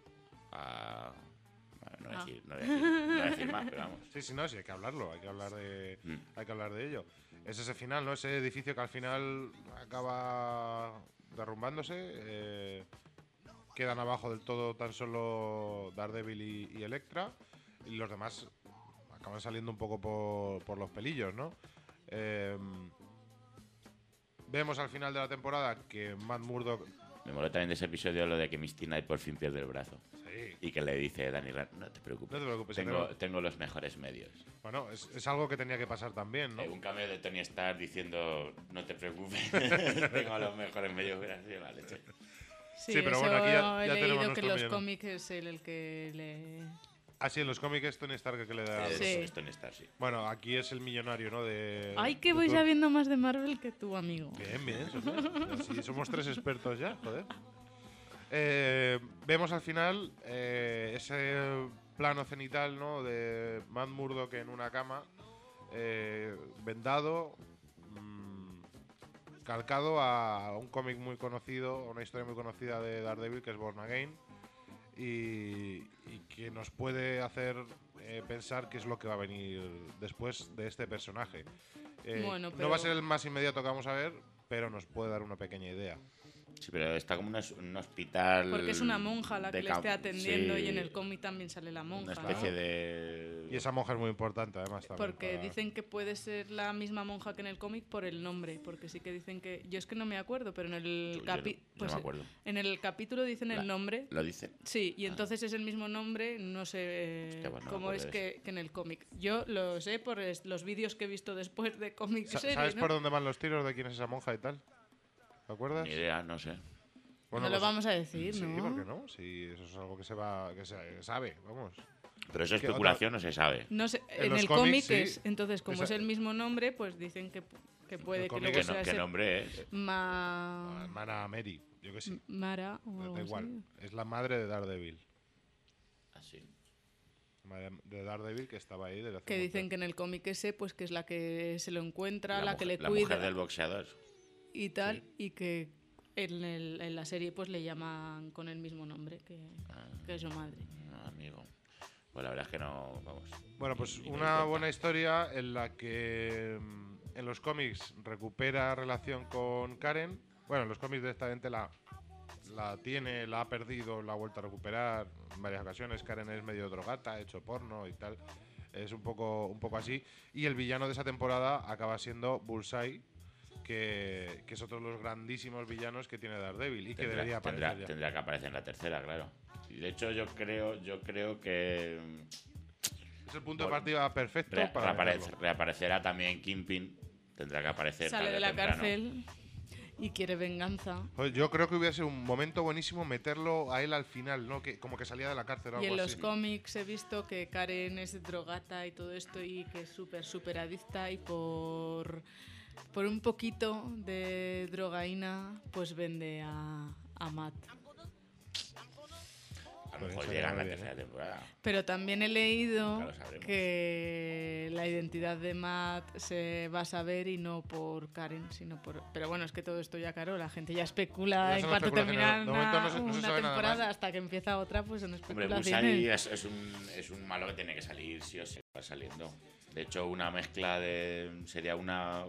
bueno, no decir más, pero vamos. Sí, no, sí, hay que hablarlo, hay que hablar de ello. Es ese final, ¿no? Ese edificio que al final acaba derrumbándose. Quedan abajo del todo tan solo Daredevil y Elektra. Y los demás acaban saliendo un poco por los pelillos, ¿no? Vemos al final de la temporada que Matt Murdock... Me moló también de ese episodio lo de que Misty Knight por fin pierde el brazo. Sí. Y que le dice Danny Rand, no te preocupes, tengo los mejores medios. Bueno, es algo que tenía que pasar también, ¿no? Un cambio de Tony Stark diciendo, no te preocupes, tengo los mejores medios, gracias, la leche. Sí, pero bueno, aquí ya he tenemos leído que nuestro los villano. cómics es el que le... Ah, sí, en los cómics es Tony Stark el que le da... Sí. Es Tony Stark, sí. Bueno, aquí es el millonario, ¿no? Ay, que voy sabiendo más de Marvel que tú, amigo. Bien, sí, somos 3 expertos ya, joder. Vemos al final ese plano cenital, ¿no? De Matt Murdock en una cama, vendado, calcado a un cómic muy conocido, a una historia muy conocida de Daredevil, que es Born Again, y que nos puede hacer pensar qué es lo que va a venir después de este personaje. Bueno, no va a ser el más inmediato que vamos a ver, pero nos puede dar una pequeña idea. Sí, pero está como un hospital... Porque es una monja la que le esté atendiendo, sí, y en el cómic también sale la monja. una especie ¿no? de... Y esa monja es muy importante, además, también. Porque dicen que puede ser la misma monja que en el cómic por el nombre. Porque sí que dicen que... Yo es que no me acuerdo, pero en el no me acuerdo. En el capítulo dicen el nombre. ¿Lo dicen? Sí, y entonces es el mismo nombre, no sé Hostia, pues no cómo me es acuerdo que en el cómic. Yo lo sé por los vídeos que he visto después de cómic serie, ¿Sabes ¿no? por dónde van los tiros de quién es esa monja y tal? ¿Te acuerdas? Ni idea, no sé. Bueno, no lo vamos a decir, sí, ¿no? ¿por qué no? Si eso es algo que se sabe, vamos. Pero eso es especulación, no se sabe. No sé, En en los el cómics, cómic sí. es, entonces como Esa- es el mismo nombre, pues dicen que puede que cómic luego ¿Qué, sea qué ese nombre es? Hermana Mary, yo que sí. Mara o algo Da igual. así. Es la madre de Daredevil. Así. Madre de Daredevil que estaba ahí desde hace Que un dicen montón. que en el cómic ese, pues que es la que se lo encuentra, la que le la cuida mujer del boxeador. y tal, y que en la serie pues le llaman con el mismo nombre que es su madre. No, amigo. Pues la verdad es que no, vamos. Bueno, pues ni me una di buena cuenta. historia en la que en los cómics recupera relación con Karen. Bueno, en los cómics directamente la tiene, la ha perdido, la ha vuelto a recuperar en varias ocasiones. Karen es medio drogata, ha hecho porno y tal. Es un poco así. Y el villano de esa temporada acaba siendo Bullseye, que es otro de los grandísimos villanos que tiene Daredevil y que debería aparecer ya. Tendría que aparecer en la tercera, claro. Y de hecho yo creo que es el punto de partida perfecto para reaparecerá también Kingpin. Tendrá que aparecer. Sale de la cárcel y quiere venganza. Yo creo que hubiera sido un momento buenísimo meterlo a él al final, ¿no? Que como que salía de la cárcel o algo así. Y en los así. cómics he visto que Karen es drogata y todo esto y que es súper adicta y por un poquito de drogaína pues vende a Matt. A lo mejor llega en la tercera temporada. Pero también he leído que la identidad de Matt se va a saber y no por Karen, sino por... Pero bueno, es que todo esto ya, claro, la gente ya especula en cuanto termina una temporada hasta que empieza otra, pues son especulaciones. Hombre, Bullseye es un malo que tiene que salir, sí o sí, va saliendo. De hecho, una mezcla sería una...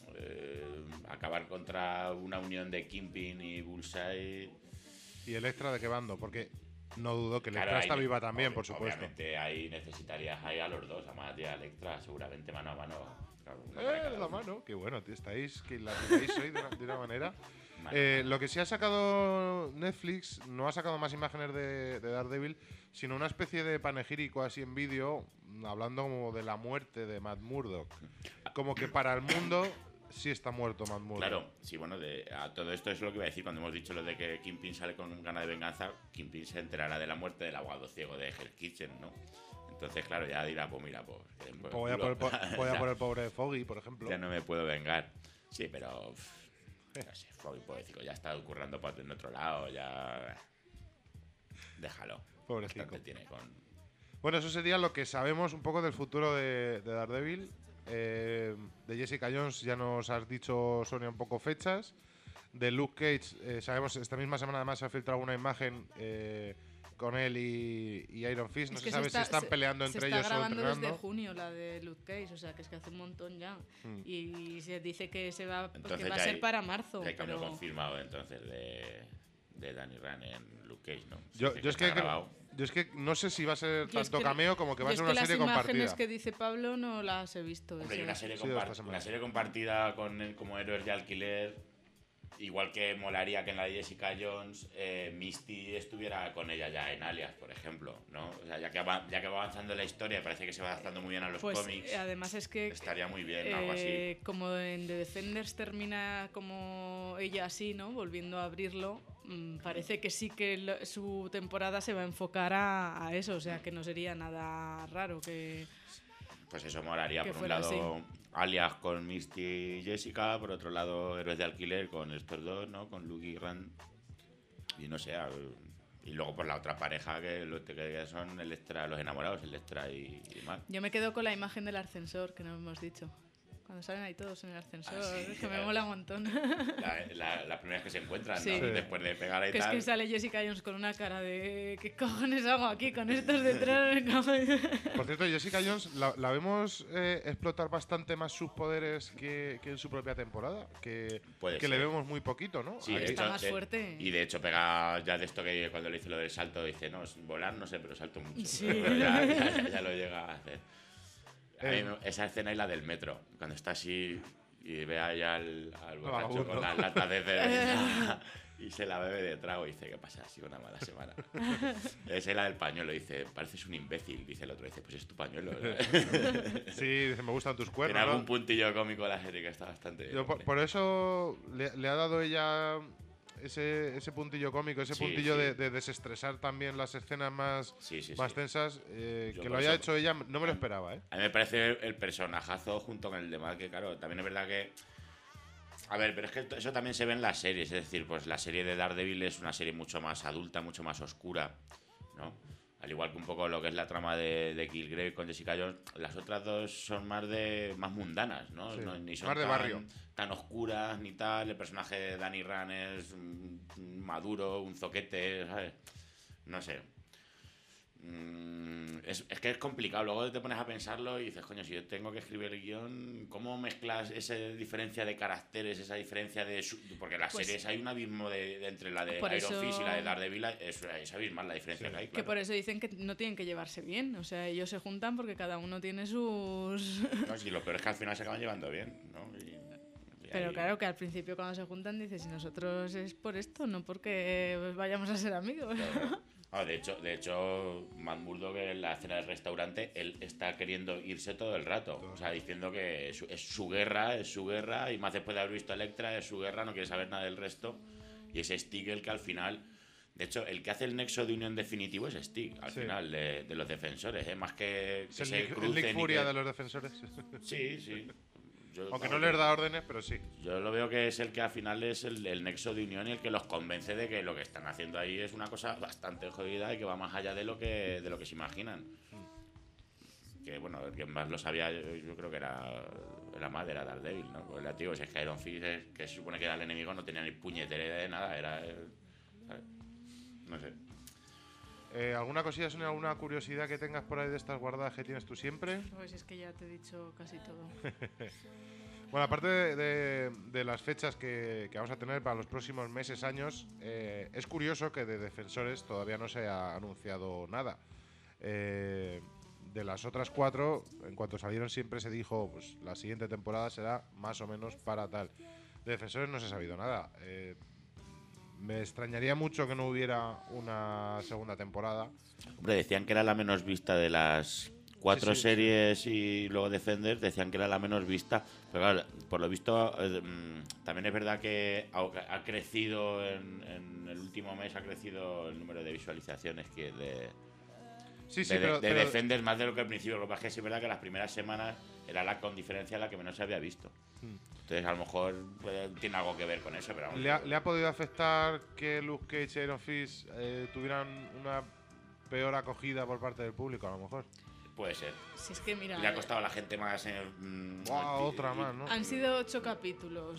acabar contra una unión de Kingpin y Bullseye. ¿Y Electra de qué bando? Porque... No dudo que Electra está viva también, por supuesto. Obviamente ahí necesitarías a los dos, a Matt y a Electra, seguramente mano a mano. Claro, la mano, qué bueno, estáis que la tiráis hoy de una manera. Lo que sí ha sacado Netflix, no ha sacado más imágenes de Daredevil, sino una especie de panegírico así en vídeo, hablando como de la muerte de Matt Murdock. Como que para el mundo... Sí está muerto Matt Murdock. Claro, sí, bueno, a todo esto es lo que iba a decir cuando hemos dicho lo de que Kingpin sale con ganas de venganza. Kingpin se enterará de la muerte del abogado ciego de Hell's Kitchen, ¿no? Entonces, claro, ya dirá, pues mira, pues voy a por el pobre Foggy, por ejemplo. Ya no me puedo vengar. Sí, pero no sé, Foggy, pobrecito, ya está currando en otro lado, ya... Déjalo. Pobrecito. Tiene con... Bueno, eso sería lo que sabemos un poco del futuro de Daredevil. De Jessica Jones ya nos has dicho, Sonia, un poco fechas. De Luke Cage, sabemos, esta misma semana además se ha filtrado una imagen con él y Iron Fist. No se sabe si están peleando entre ellos o entrenando. Se está grabando desde junio la de Luke Cage, o sea que es que hace un montón ya. Y se dice que va a ser para marzo. Hay cambio confirmado entonces de Danny Rand en Luke Cage, ¿no? Yo es que no sé si va a ser tanto cameo como que va a ser una serie compartida. Las imágenes que dice Pablo no las he visto. Hombre, una serie compartida con él como héroes de alquiler, igual que molaría que en la de Jessica Jones Misty estuviera con ella ya en Alias, por ejemplo, ¿no? O sea, ya que va avanzando la historia, parece que se va adaptando muy bien a los cómics. Además es que estaría muy bien algo así. Como en The Defenders termina como ella así, ¿no? Volviendo a abrirlo. Parece que sí que su temporada se va a enfocar a eso, o sea que no sería nada raro que... Pues eso molaría, por un lado así. Alias con Misty y Jessica, por otro lado Héroes de Alquiler con estos dos, ¿no? Con Luke y Rand. Y no sé, y luego por la otra pareja que son Electra, los enamorados, Electra y Matt. Yo me quedo con la imagen del ascensor que no hemos dicho. Cuando salen ahí todos en el ascensor, sí, que me mola un montón. La primera vez que se encuentran, sí. ¿no? Después de pegar ahí tal. Es que sale Jessica Jones con una cara de ¿qué cojones hago aquí con estos detrás? Por cierto, Jessica Jones la vemos explotar bastante más sus poderes que en su propia temporada, que le vemos muy poquito, ¿no? Sí, está más fuerte. Y de hecho pega ya de esto que cuando le hizo lo del salto dice, no, volar no sé, pero salto mucho. Sí. Pero ya lo llega a hacer. A mí, esa escena y la del metro, cuando está así y ve allá al borracho con las latas de cerveza y se la bebe de trago y dice, ¿qué pasa? Ha sido una mala semana. Esa es la del pañuelo, dice, pareces un imbécil, dice el otro, dice, pues es tu pañuelo. Sí, dice, me gustan tus cuernos. Tiene algún puntillo cómico la serie que está bastante... Por eso le ha dado ella... Ese puntillo cómico, ese puntillo de desestresar también las escenas más tensas, que lo haya hecho ella, no me lo esperaba, ¿eh? A mí me parece el personajazo junto con el de Matt, que claro, también es verdad que... A ver, pero es que eso también se ve en las series, es decir, pues la serie de Daredevil es una serie mucho más adulta, mucho más oscura, ¿no? Al igual que un poco lo que es la trama de Killgrave con Jessica Jones, las otras dos son más mundanas, ¿no? Sí, ni son más de barrio. Tan oscuras ni tal. El personaje de Danny Rand es maduro, un zoquete, ¿sabes? No sé. Es que es complicado. Luego te pones a pensarlo y dices, coño, si yo tengo que escribir el guión, ¿cómo mezclas esa diferencia de caracteres, esa diferencia de... Porque las Pues- series hay un abismo entre la de Por Iron eso- Fist y la de Daredevil, es abismal la diferencia que hay, Que claro. por eso dicen que no tienen que llevarse bien. O sea, ellos se juntan porque cada uno tiene sus... No, sí, lo peor es que al final se acaban llevando bien, ¿no? Pero ahí- claro que al principio cuando se juntan dices, si nosotros es por esto, no porque vayamos a ser amigos. Ah, de hecho, Matt Murdock en la escena del restaurante, él está queriendo irse todo el rato. O sea, diciendo que es su guerra, y más después de haber visto Electra, es su guerra, no quiere saber nada del resto. Y es Stig el que al final... De hecho, el que hace el nexo de unión definitivo es Stig, al final, de los defensores, ¿eh? Más que Es el se Nick, el crucen Nick y Furia que- de los defensores. Sí, sí. Aunque no les da órdenes, pero sí. Yo lo veo que es el que al final es el nexo de unión y el que los convence de que lo que están haciendo ahí es una cosa bastante jodida y que va más allá de lo que se imaginan. Que bueno, el que más lo sabía yo creo que era más, era Daredevil, ¿no? Pues el tío, si es que Iron Fist, que se supone que era el enemigo, no tenía ni puñetera de nada, era... ¿sabes? No sé. ¿Alguna cosilla, Sonia, alguna curiosidad que tengas por ahí de estas guardadas que tienes tú siempre? Pues es que ya te he dicho casi todo. Bueno, aparte de las fechas que vamos a tener para los próximos meses, años, es curioso que de Defensores todavía no se ha anunciado nada. De las otras 4, en cuanto salieron siempre se dijo, pues la siguiente temporada será más o menos para tal. De Defensores no se ha sabido nada. Me extrañaría mucho que no hubiera una segunda temporada. Hombre, decían que era la menos vista de las 4 Sí, series y luego Defenders, decían que era la menos vista. Pero claro, por lo visto, también es verdad que ha crecido en el último mes, ha crecido el número de visualizaciones que de Defenders más de lo que al principio. Lo que pasa es que sí es verdad que las primeras semanas era con diferencia la que menos se había visto. Entonces a lo mejor tiene algo que ver con eso, pero vamos. ¿Le ha podido afectar que Luke Cage y Iron Fist tuvieran una peor acogida por parte del público, a lo mejor? Puede ser. Si es que mira, Le ha costado a la gente más... otra más, ¿no? han sido 8 capítulos.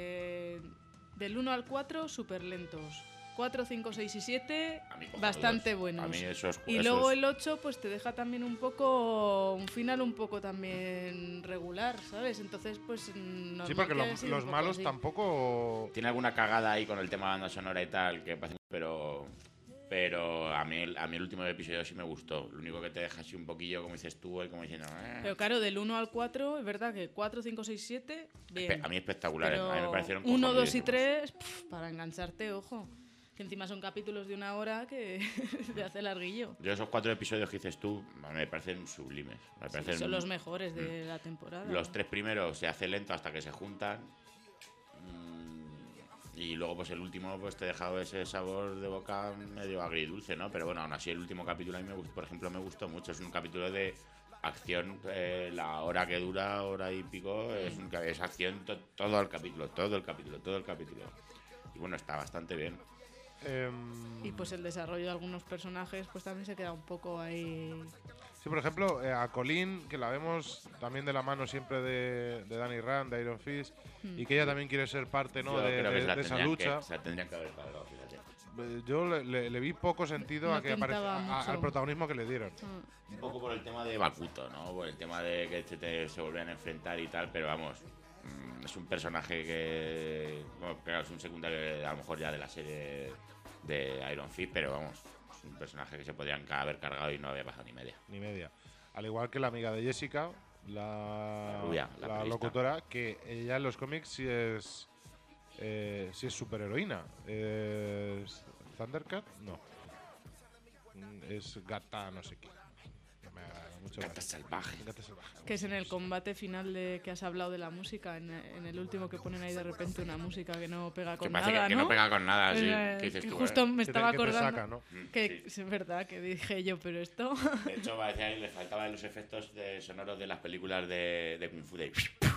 Del 1 al 4, súper lentos. 4, 5, 6 y 7, bastante buenos. A mí y luego el 8 pues te deja también un final un poco también regular, ¿sabes? Entonces pues normal. Sí, porque que haya sido los un poco malos así. tampoco... Tiene alguna cagada ahí con el tema de banda sonora y tal, que parece, pero a mí el último episodio sí me gustó. Lo único que te deja así un poquillo, como dices tú, y como diciendo... Pero claro, del 1 al 4, es verdad que 4, 5, 6, 7, bien. A mí espectaculares, Pero a mí me parecieron 1, 2 y cojonudísimos. 3, para engancharte, ojo. Que encima son capítulos de 1 hora que te hace larguillo. Yo esos 4 episodios que dices tú, a mí me parecen sublimes. Me parecen, Son los mejores de la temporada. Los 3 primeros se hace lento hasta que se juntan. Y luego pues el último pues te ha dejado ese sabor de boca medio agridulce, ¿no? Pero bueno, aún así el último capítulo a mí por ejemplo me gustó mucho. Es un capítulo de acción, la hora que dura, hora y pico, es acción todo el capítulo. Y bueno, está bastante bien. Y pues el desarrollo de algunos personajes pues también se queda un poco ahí. Sí, por ejemplo, a Colleen, que la vemos también de la mano siempre de Danny Rand, de Iron Fist, y que ella también quiere ser parte, ¿no? Yo creo que de esa lucha. se la tendrían que haber cargado, fíjate. Yo le vi poco sentido No a que pintaba mucho. al protagonismo que le dieron. Un poco por el tema de Bakuto, ¿no? Por el tema de que se volvían a enfrentar y tal, pero vamos, es un personaje que, bueno, claro, es un secundario a lo mejor ya de la serie de Iron Fist, pero vamos, es un personaje que se podrían haber cargado y no había pasado ni media. Ni media. Al igual que la amiga de Jessica, la rubia, la periodista. locutora, que ella en los cómics sí es superheroína. ¿Es Thundercat? No. Es Gata no sé qué. Me da mucho Gata salvaje. Gata salvaje. Que es en el combate final de que has hablado de la música, en el último que ponen ahí de repente una música que no pega con parece nada, que ¿no? no pega con nada, sí. Que ¿Qué dices que tú, justo me Que estaba te acordando saca, ¿no? que Sí. es verdad que dije yo, pero esto... De hecho, parecía que le faltaban los efectos sonoros de las películas de Kung Fu de...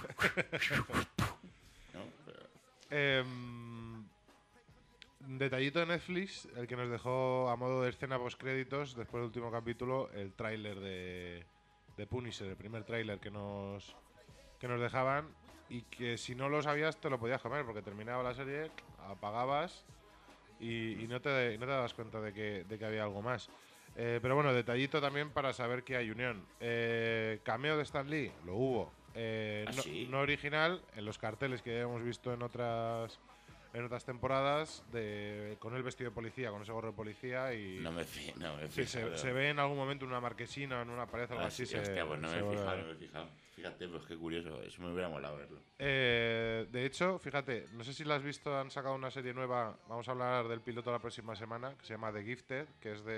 ¿no? Pero- Detallito de Netflix, el que nos dejó a modo de escena postcréditos después del último capítulo el tráiler de Punisher, el primer tráiler que nos dejaban, y que si no lo sabías te lo podías comer porque terminaba la serie, apagabas y no te dabas cuenta de que había algo más. Pero bueno, detallito también para saber que hay unión. Cameo de Stan Lee, lo hubo. ¿Sí? No original, en los carteles que hemos visto en otras temporadas, con el vestido de policía, con ese gorro de policía. Y No me fijado. sí, se ve en algún momento en una marquesina o en una pared o algo así. Hostia, pues no me he fijado. Fíjate, pues qué curioso, eso me hubiera molado verlo. De hecho, fíjate, no sé si la has visto, han sacado una serie nueva, vamos a hablar del piloto la próxima semana, que se llama The Gifted, que es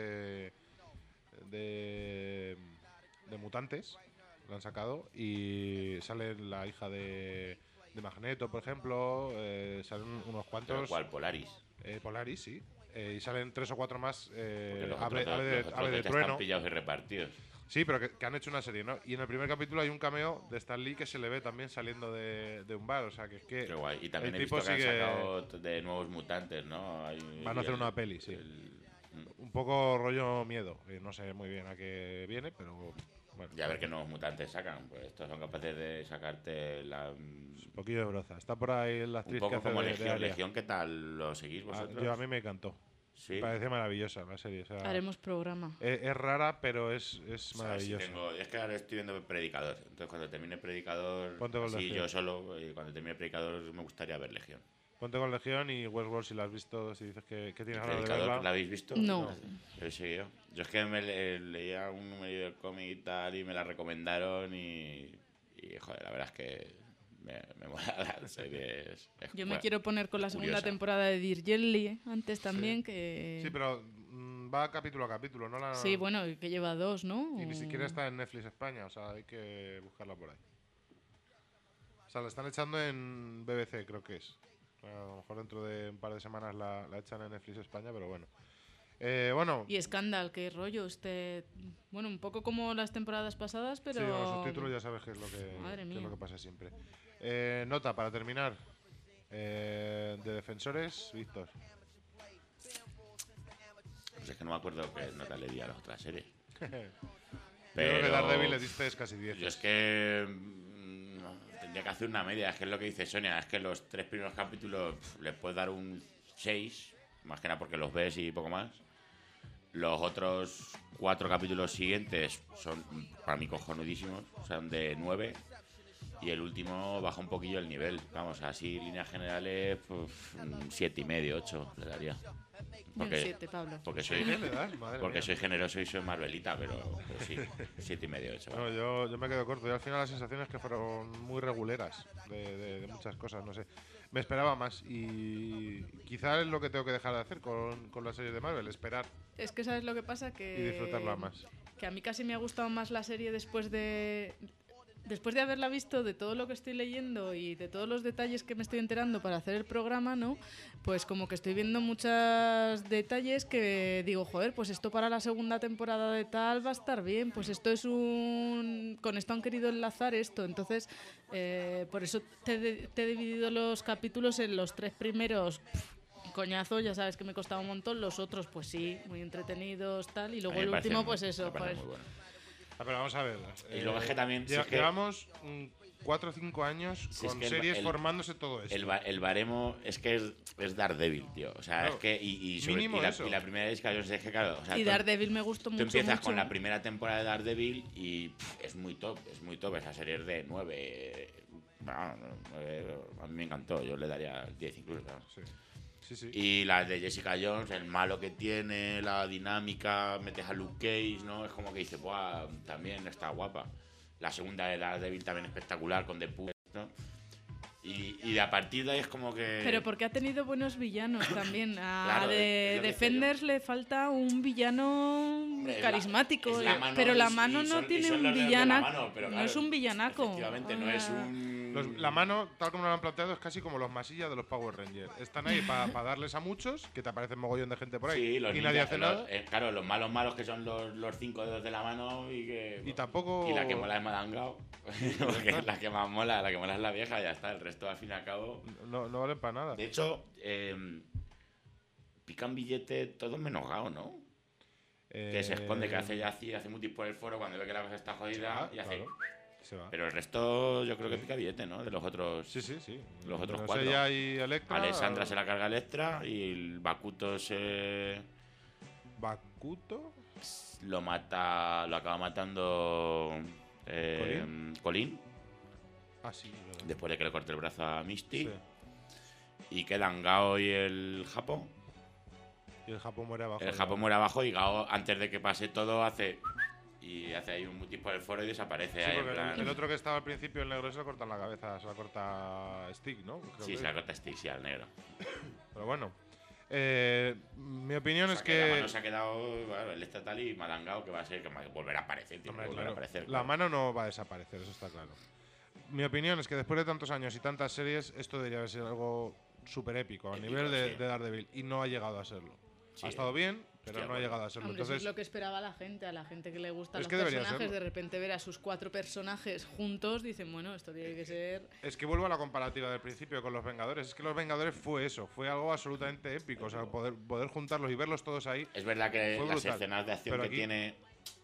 de mutantes, lo han sacado, y sale la hija de Magneto, por ejemplo, salen unos cuantos. ¿Pero cuál? ¿Polaris? Polaris, sí. Y salen 3 o 4 más. Los Ave otros de ya Trueno. están pillados y repartidos. Sí, pero que han hecho una serie, ¿no? Y en el primer capítulo hay un cameo de Stan Lee que se le ve también saliendo de un bar, o sea que es que. Qué guay. Y también el he visto tipo que sigue... han sacado de nuevos mutantes, ¿no? Van a hacer una peli, sí. Un poco rollo miedo. No sé muy bien a qué viene, pero bueno. Y a ver qué nuevos mutantes sacan. Pues estos son capaces de sacarte un poquillo de broza. Está por ahí la actriz un poco que hace como de Aria. Legión, ¿qué tal? ¿Lo seguís vosotros? A mí me encantó. Sí. Me parece maravillosa la serie. O sea, Haremos programa. Es rara, pero es maravillosa. Es que ahora estoy viendo Predicador. Entonces, cuando termine Predicador, Ponte así yo solo, y cuando termine Predicador, me gustaría ver Legión. Ponte con Legión y Westworld si la has visto, si dices que tienes ganas de Predicador, verla. ¿la habéis visto? No. Lo he seguido. Yo es que leía un número del cómic y tal, y me la recomendaron y joder, la verdad es que me mola la serie. Yo me quiero poner con la segunda temporada de Dear Jelly antes también, que... Sí, pero va capítulo a capítulo, ¿no? Sí, bueno, que lleva 2, ¿no? Y ni siquiera está en Netflix España, o sea, hay que buscarla por ahí. O sea, la están echando en BBC, creo que es. A lo mejor dentro de un par de semanas la echan en Netflix España, pero bueno. Bueno. Y Scandal, qué rollo. Bueno, un poco como las temporadas pasadas, pero... Sí, con los subtítulos ya sabes qué es lo que pasa siempre. Nota, para terminar. De Defensores, Víctor. Pues es que no me acuerdo qué nota le di a las otras series. Pero creo que Daredevil le diste casi 10. Yo es que tendría que hacer una media. Es que es lo que dice Sonia. Es que los 3 primeros capítulos les puedes dar un 6. Más que nada porque los ves y poco más. Los otros 4 capítulos siguientes son para mí cojonudísimos. Son de 9. Y el último baja un poquillo el nivel. Vamos, así, líneas generales, pues, 7,5, 8 le daría. Porque, 7, Pablo. Porque soy generoso y soy Marvelita, pero sí, 7,5, 8. No, yo me quedo corto. Y al final las sensaciones que fueron muy reguleras de muchas cosas, no sé. Me esperaba más y quizás es lo que tengo que dejar de hacer con la serie de Marvel, esperar. Es que sabes lo que pasa, que... Y disfrutarla más. Que a mí casi me ha gustado más la serie después de haberla visto, de todo lo que estoy leyendo y de todos los detalles que me estoy enterando para hacer el programa, ¿no? Pues como que estoy viendo muchos detalles que digo, joder, pues esto para la segunda temporada de tal va a estar bien, pues esto es con esto han querido enlazar esto, entonces por eso te he dividido los capítulos en los 3 primeros. Coñazo, ya sabes que me costaba un montón, los otros pues sí, muy entretenidos, tal, y luego el último pues eso, pues... Pero vamos a ver. Y luego es que también... Llevamos 4 o 5 años con series formándose todo esto. El baremo es que es Daredevil, tío. O sea, claro, es que... Y la primera vez que yo sé que, claro... O sea, y Daredevil me gustó mucho. Tú empiezas con la primera temporada de Daredevil y es muy top. Esa serie es de 9. A mí me encantó. Yo le daría 10 incluso, claro. Sí. Sí. Y la de Jessica Jones, el malo que tiene, la dinámica, metes a Luke Cage, ¿no? Es como que dices, ¡buah! También está guapa. La segunda de Daredevil también espectacular, con The Push, ¿no? Y a partir de ahí es como que... Pero porque ha tenido buenos villanos también. Claro, de Defenders le falta un villano carismático. Pero la mano no tiene un villanaco. Claro, no es un villanaco. Efectivamente, no es un... La mano, tal como lo han planteado, es casi como los masillas de los Power Rangers. Están ahí para darles a muchos, que te aparecen mogollón de gente por ahí, sí, y nadie hace nada. Claro, los malos que son los 5 dedos de la mano y tampoco... Y la que mola es Madangao. la que más mola, es la vieja, ya está. El resto, al fin y al cabo... No valen para nada. De hecho, pican billete todos menos Gao, ¿no? Que se esconde, que hace mutis por el foro cuando ve que la cosa está jodida y hace... Claro. Pero el resto yo creo que pica billete, ¿no? De los otros... Sí. Los otros no 4. Sé, ya hay Electra, Alessandra se la carga Electra y el Bakuto se... ¿Bakuto? lo acaba matando Colin, Sí. después de que le corte el brazo a Misty. Sí. Y quedan Gao y el Japón. Y el Japón muere abajo. El Japón muere abajo y Gao, antes de que pase todo, hace ahí un mutis por el foro y desaparece. Sí, ahí, en porque plan- el otro que estaba al principio, el negro, se lo cortan la cabeza, se la corta Stick, ¿no? Creo Sí, que se la es. corta Stick, sí, al negro. Pero bueno. Mi opinión O es sea, que. la mano se ha quedado, bueno, el estatal y Madangao, que va a ser que volverá a aparecer, tío, Hombre, volverá claro, a aparecer. la claro. mano no va a desaparecer, eso está claro. Mi opinión es que después de tantos años y tantas series, esto debería haber sido algo súper épico a Épico, nivel sí. de Daredevil. Y no ha llegado a serlo. Sí. Ha estado bien, pero Hostia, no ha bueno. llegado a serlo. Hombre, eso Entonces, es lo que esperaba a la gente que le gustan Es los que debería personajes, serlo. de repente ver a sus 4 personajes juntos, dicen, bueno, esto tiene que ser... es que vuelvo a la comparativa del principio con los Vengadores. Es que los Vengadores fue eso, fue algo absolutamente épico. O sea, poder juntarlos y verlos todos ahí. Es verdad que Fue las brutal, escenas de acción pero que aquí- tiene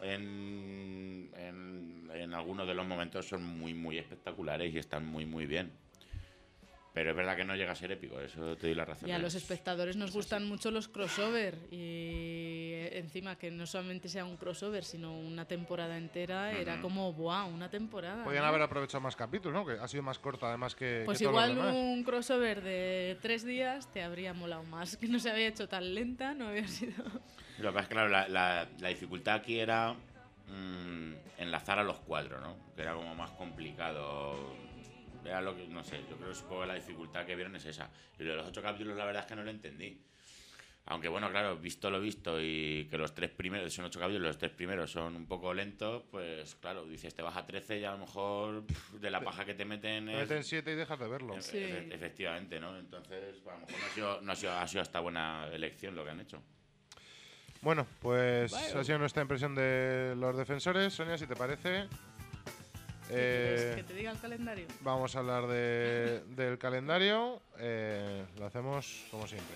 en algunos de los momentos son muy, muy espectaculares y están muy, muy bien. Pero es verdad que no llega a ser épico, eso te doy la razón. Y a Es- los espectadores nos es gustan así. mucho los crossover. Y encima que no solamente sea un crossover, sino una temporada entera, era como, ¡buah! Una temporada. Podían ¿no? haber aprovechado más capítulos, ¿no? Que ha sido más corta además que. Pues que todos los igual demás. un crossover de 3 días te habría molado más. Que no se había hecho tan lenta, no había sido... Lo que pasa es que, claro, la dificultad aquí era enlazar a los 4, ¿no? Que era como más complicado. Era lo que, no sé, yo creo que supongo que la dificultad que vieron es esa. Y lo de los 8 capítulos, la verdad es que no lo entendí. Aunque bueno, claro, visto lo visto y que los 3 primeros, son 8 capítulos, los 3 primeros son un poco lentos, pues claro, dices, te vas a 13 y a lo mejor de la paja que te meten Te es... meten 7 y dejas de verlo. Sí. Efectivamente, ¿no? Entonces, a lo mejor ha sido hasta buena elección lo que han hecho. Bueno, pues ha sido nuestra impresión de los defensores. Sonia, si te parece, ¿Que te diga el calendario? vamos a hablar del calendario. Lo hacemos como siempre.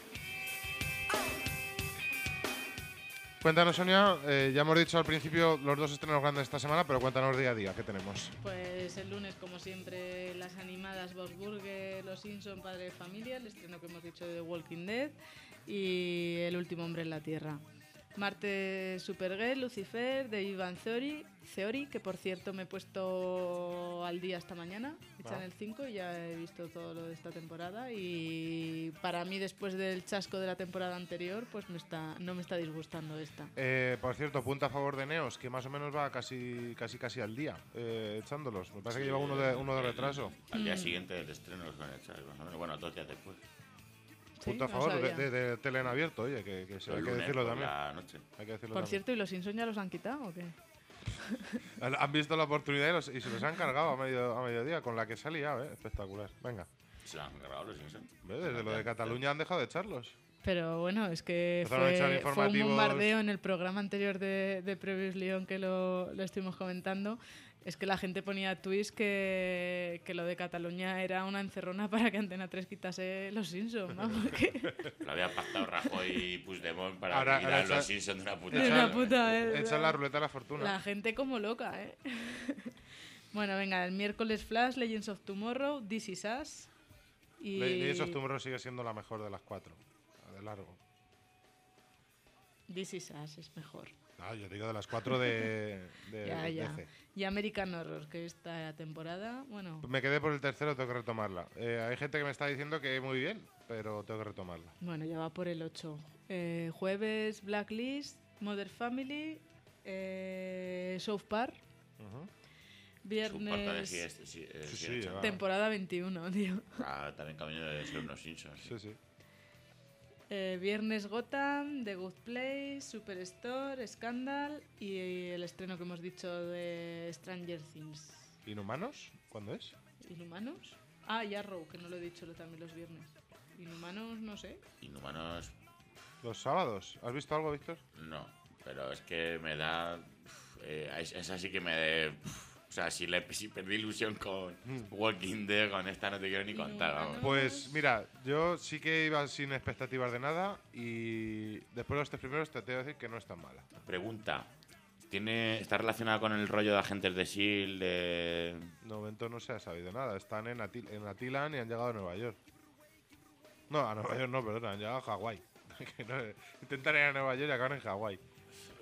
Cuéntanos, Sonia, ya hemos dicho al principio los 2 estrenos grandes esta semana, pero cuéntanos día a día, ¿qué tenemos? Pues el lunes, como siempre, las animadas Bob's Burger, Los Simpson, Padre de Familia, el estreno que hemos dicho de The Walking Dead y El último hombre en la Tierra. Martes, Supergirl, Lucifer, The Big Bang Theory, que por cierto me he puesto al día esta mañana, echan el 5 y ya he visto todo lo de esta temporada y para mí después del chasco de la temporada anterior pues no me está disgustando esta. Por cierto, punto a favor de Neos, que más o menos va casi al día, echándolos. Me parece que lleva uno de retraso. Al día siguiente del estreno los van a echar, más o menos. Bueno, 2 días después. Punto a no favor sabía. de tele en abierto, oye, que El hay que lunes decirlo por también. la noche. Hay que decirlo Por también. cierto, ¿y los Simpson ya los han quitado o qué? Han visto la oportunidad y se los han cargado a mediodía, con la que se ha liado, espectacular. Venga. Se la han grabado los Simpsons. ¿Ves? Desde lo de Cataluña han dejado de echarlos. Pero bueno, es que Empezaron a echar fue un informativos. bombardeo en el programa anterior de Previous León que lo estuvimos comentando. Es que la gente ponía tweets que lo de Cataluña era una encerrona para que Antena 3 quitase los Simpsons. Vamos, que Lo había pactado Rajoy y Puigdemont para Ahora tirar echa- los Simpsons de una puta. de una puta vez. Echan la ruleta de la fortuna. La gente como loca, ¿eh? Bueno, venga, el miércoles Flash, Legends of Tomorrow, This Is Us. Y Legends of Tomorrow sigue siendo la mejor de las 4. De largo. This Is Us es mejor. Ah, yo digo de las 4 de Ya. DC. Y American Horror, que esta temporada, bueno, Me quedé por el tercero, tengo que retomarla. Hay gente que me está diciendo que muy bien, pero tengo que retomarla. ya va por el 8. Jueves, Blacklist, Mother Family, South Park. Ujú. Viernes, Sí, va. temporada 21, tío. También camino de ser unos Simpsons. Sí. Viernes Gotham, The Good Place, Superstore, Scandal y el estreno que hemos dicho de Stranger Things. ¿Inhumanos? ¿Cuándo es? ¿Inhumanos? Ah, y Arrow, que no lo he dicho también los viernes. Inhumanos, no sé. Inhumanos, Los sábados. ¿Has visto algo, Víctor? no. Pero es que me da. Es así que me. O sea, si perdí ilusión con Walking Dead, con esta no te quiero ni contar, vamos. Pues mira, yo sí que iba sin expectativas de nada y después de los 3 primeros te tengo que decir que no es tan mala. Pregunta. ¿Está relacionada con el rollo de agentes de S.H.I.E.L.D.? De momento no se ha sabido nada. Están en Atilan y han llegado a Nueva York. No, a Nueva York no, perdona, han llegado a Hawái. Intentan ir a Nueva York y acaban en Hawái.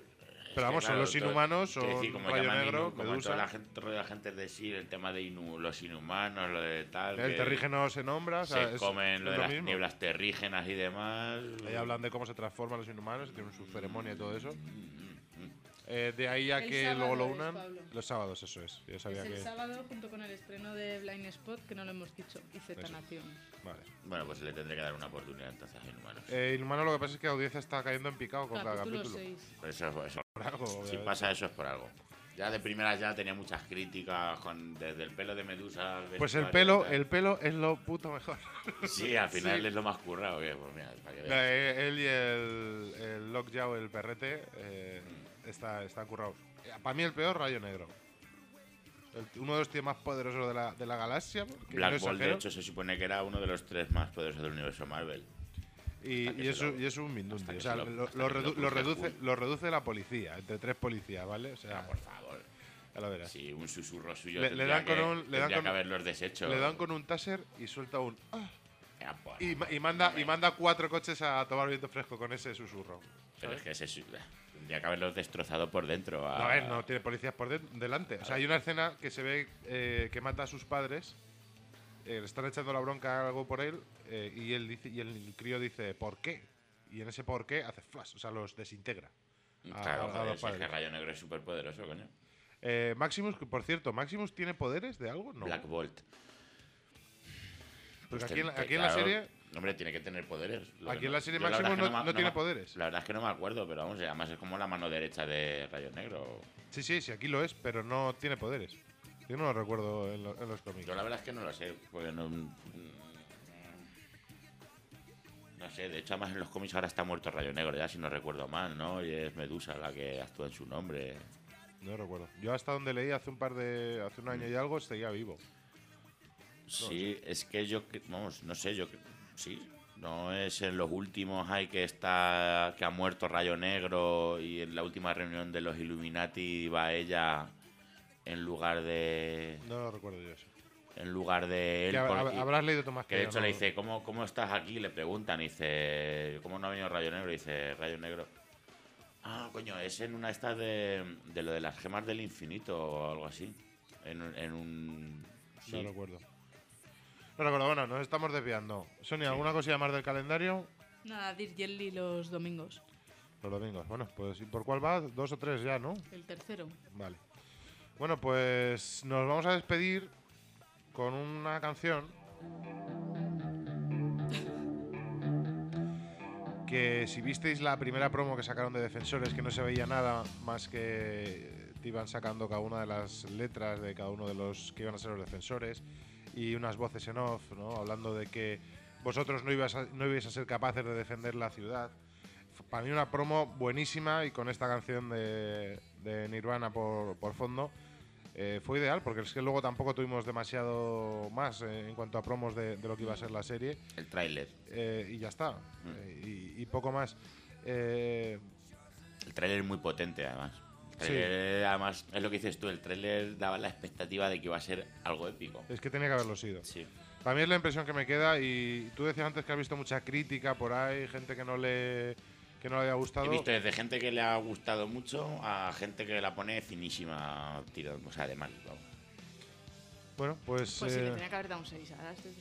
Pero vamos, son los Inhumanos, son Rayo Negro, como Medusa. toda la gente de sí, el tema de los Inhumanos, lo de tal. El terrígeno se nombra, o sea, se comen lo de las mismo. nieblas terrígenas y demás. Ahí hablan de cómo se transforman los Inhumanos, tienen su ceremonia y todo eso. De ahí a que luego lo unan. Los sábados, eso es. Yo sabía es el que... sábado junto con el estreno de Blind Spot, que no lo hemos dicho, y Z-Nación. Vale. Bueno, pues le tendré que dar una oportunidad entonces a Inhumanos. Inhumanos lo que pasa es que la audiencia está cayendo en picado con cada capítulo. 6. Eso. Por algo, Si pasa eso es por algo. Ya de primeras ya tenía muchas críticas desde el pelo de Medusa. Pues el pelo es lo puto mejor. Sí, al final Sí. es lo más currado. Pues mira, para que veas. Él y el Lockjaw, el perrete, está currado. Para mí el peor, Rayo Negro. Uno de los tíos más poderosos de la galaxia. Black Bolt, de hecho, se supone que era uno de los 3 más poderosos del universo Marvel. Y es un mindundi. O sea, lo reduce la policía, entre 3 policías, ¿vale? O sea, por favor. Ya lo verás. Sí, un susurro suyo Le dan con que haberlos deshecho. Le dan con un taser y suelta un... Ya, y manda 4 coches a tomar viento fresco con ese susurro. Pero es que tendría que haberlos destrozado por dentro. No tiene policías por delante. O sea, hay una escena que se ve que mata a sus padres. Le están echando la bronca algo por él y el crío dice ¿por qué? Y en ese por qué hace flash, o sea, los desintegra. Claro, es que Rayo Negro es súper poderoso, coño. Maximus, por cierto, ¿Maximus tiene poderes de algo? No. Black Bolt. Porque aquí en la serie... Hombre, tiene que tener poderes. Aquí en la serie Maximus no tiene poderes. La verdad es que no me acuerdo, pero vamos, además es como la mano derecha de Rayo Negro. Sí, aquí lo es, pero no tiene poderes. Yo no lo recuerdo en los cómics. Yo la verdad es que no lo sé, porque no sé, de hecho además en los cómics ahora está muerto Rayo Negro, ya si no recuerdo mal, ¿no? Y es Medusa la que actúa en su nombre. No recuerdo. Yo hasta donde leí hace un año y algo seguía vivo. Sí, es que vamos, no sé, sí. No es en los últimos que ha muerto Rayo Negro y en la última reunión de los Illuminati va ella en lugar de... No lo recuerdo yo eso. En lugar de él. Habrás leído tú más que de hecho le dice, ¿cómo estás aquí? Le preguntan, y dice, ¿cómo no ha venido Rayo Negro? Y dice, Rayo Negro. Ah, coño, es en una esta de lo de las gemas del infinito o algo así. En un... Sí. No recuerdo. Bueno, nos estamos desviando. Sonia, ¿alguna cosilla más del calendario? Nada, Dir Jelly los domingos. Los domingos. Bueno, pues ¿y por cuál va? 2 o 3 ya, ¿no? El tercero. Vale. Bueno, pues nos vamos a despedir con una canción que si visteis la primera promo que sacaron de Defensores, que no se veía nada más que te iban sacando cada una de las letras de cada uno de los que iban a ser los defensores y unas voces en off, ¿no? Hablando de que vosotros no ibais a ser capaces de defender la ciudad. Para mí una promo buenísima, y con esta canción de Nirvana por fondo fue ideal, porque es que luego tampoco tuvimos demasiado más en cuanto a promos de lo que iba a ser la serie. El tráiler. Y ya está. Y poco más. El tráiler es muy potente, además. Además, es lo que dices tú, el tráiler daba la expectativa de que iba a ser algo épico. Es que tenía que haberlo sido. Sí. Para mí es la impresión que me queda, y tú decías antes que has visto mucha crítica por ahí, gente que no le haya gustado. He visto desde gente que le ha gustado mucho a gente que la pone finísima, o sea, de mal. Vamos. Bueno, pues sí, le tenía que haber dado un 6. Ahora estoy...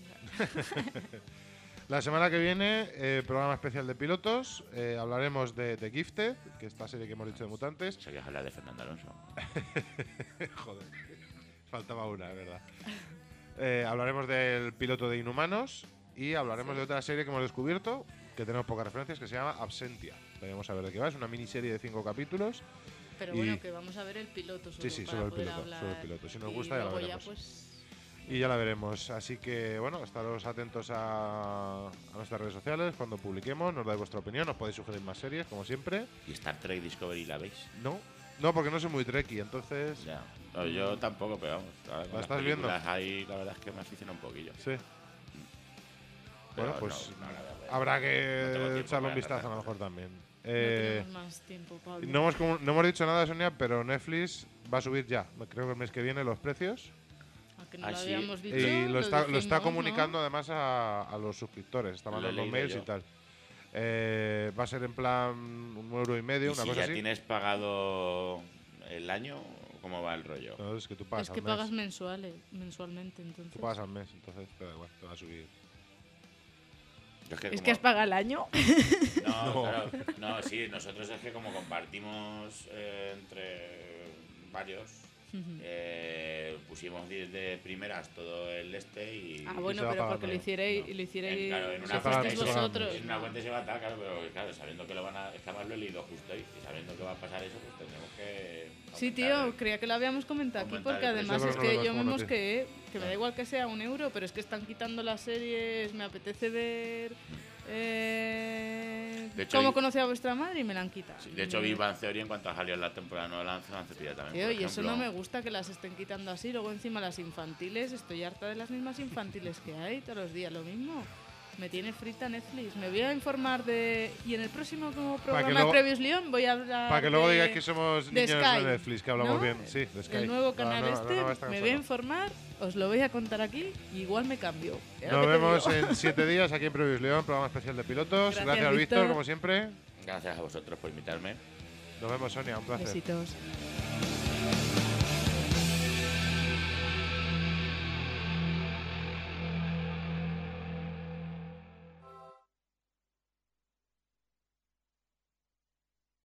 La semana que viene, programa especial de pilotos. Hablaremos de Gifted, que es esta serie que hemos dicho de mutantes. Se queja hablar de Fernando Alonso. Joder, faltaba una, es verdad. Hablaremos del piloto de Inhumanos y hablaremos de otra serie que hemos descubierto, que tenemos pocas referencias, que se llama Absentia. Veremos a ver de qué va. Es una miniserie de 5 capítulos. Pero bueno, que vamos a ver el piloto solo. Sí, solo el piloto. Si nos gusta, ya la veremos. Pues... Y ya la veremos. Así que, bueno, estaros atentos a nuestras redes sociales cuando publiquemos. Nos dais vuestra opinión. Os podéis sugerir más series, como siempre. ¿Y Star Trek Discovery la veis? No, porque no soy muy trekkie, entonces... Ya. No, yo tampoco, pero vamos. ¿La estás viendo? Ahí la verdad es que me aficiona un poquillo. Sí. Pero bueno, pues habrá que echarle un vistazo a lo mejor también. No tenemos más tiempo, Pablo. No hemos dicho nada, Sonia, pero Netflix va a subir ya, creo que el mes que viene, los precios. Que no lo habíamos dicho, y lo está comunicando, ¿no? Además a los suscriptores, está mandando mails y tal. Va a ser en plan 1,5 €, ¿Y una si cosa ya así. tienes pagado el año, cómo va el rollo? No, es que tú pagas Es que al mes. pagas mensualmente, entonces. Tú pagas al mes, entonces te da igual, te va a subir. Yo Es como- que has pagado el año. No, No. claro. No, sí, nosotros es que como compartimos entre varios, pusimos de primeras todo el y... Ah, se bueno, va pero pagando. porque lo hicierais, No. lo hicierais, Claro, en lo una hicisteis cuenta se va vosotros. En una cuenta se va a tal, claro, pero claro, sabiendo que lo van a... Es que además lo he leído justo ahí, y sabiendo que va a pasar eso, pues tendremos que... Sí, aumentar tío, creía que lo habíamos comentado aquí, aumentar porque el precio. además Sí, es pero no que lo yo me vemos como mosqueé, que me da igual que sea 1 €, pero es que están quitando las series, me apetece ver De hecho, cómo vi- conocí a vuestra madre y me la han quitado. Sí, de hecho, vi Bang Theory en cuanto salió la temporada nueva, la han cepillado también. Tío, por y eso ejemplo. no me gusta que las estén quitando así. Luego encima las infantiles, estoy harta de las mismas infantiles que hay todos los días, lo mismo. Me tiene frita Netflix. Me voy a informar de... Y en el próximo como programa luego- de Previous Leon voy a hablar Para que luego de- digáis que somos de niños Sky, de Netflix, que hablamos ¿no? bien. Sí, de Sky. El nuevo La canal nueva- la nueva esta me que voy a saca. informar, os lo voy a contar aquí, y igual me cambio. Ya Nos que te vemos digo. en 7 días aquí en Previous León, programa especial de pilotos. Gracias, Gracias, Víctor, Víctor. como siempre. Gracias a vosotros por invitarme. Nos vemos, Sonia, un placer. Besitos.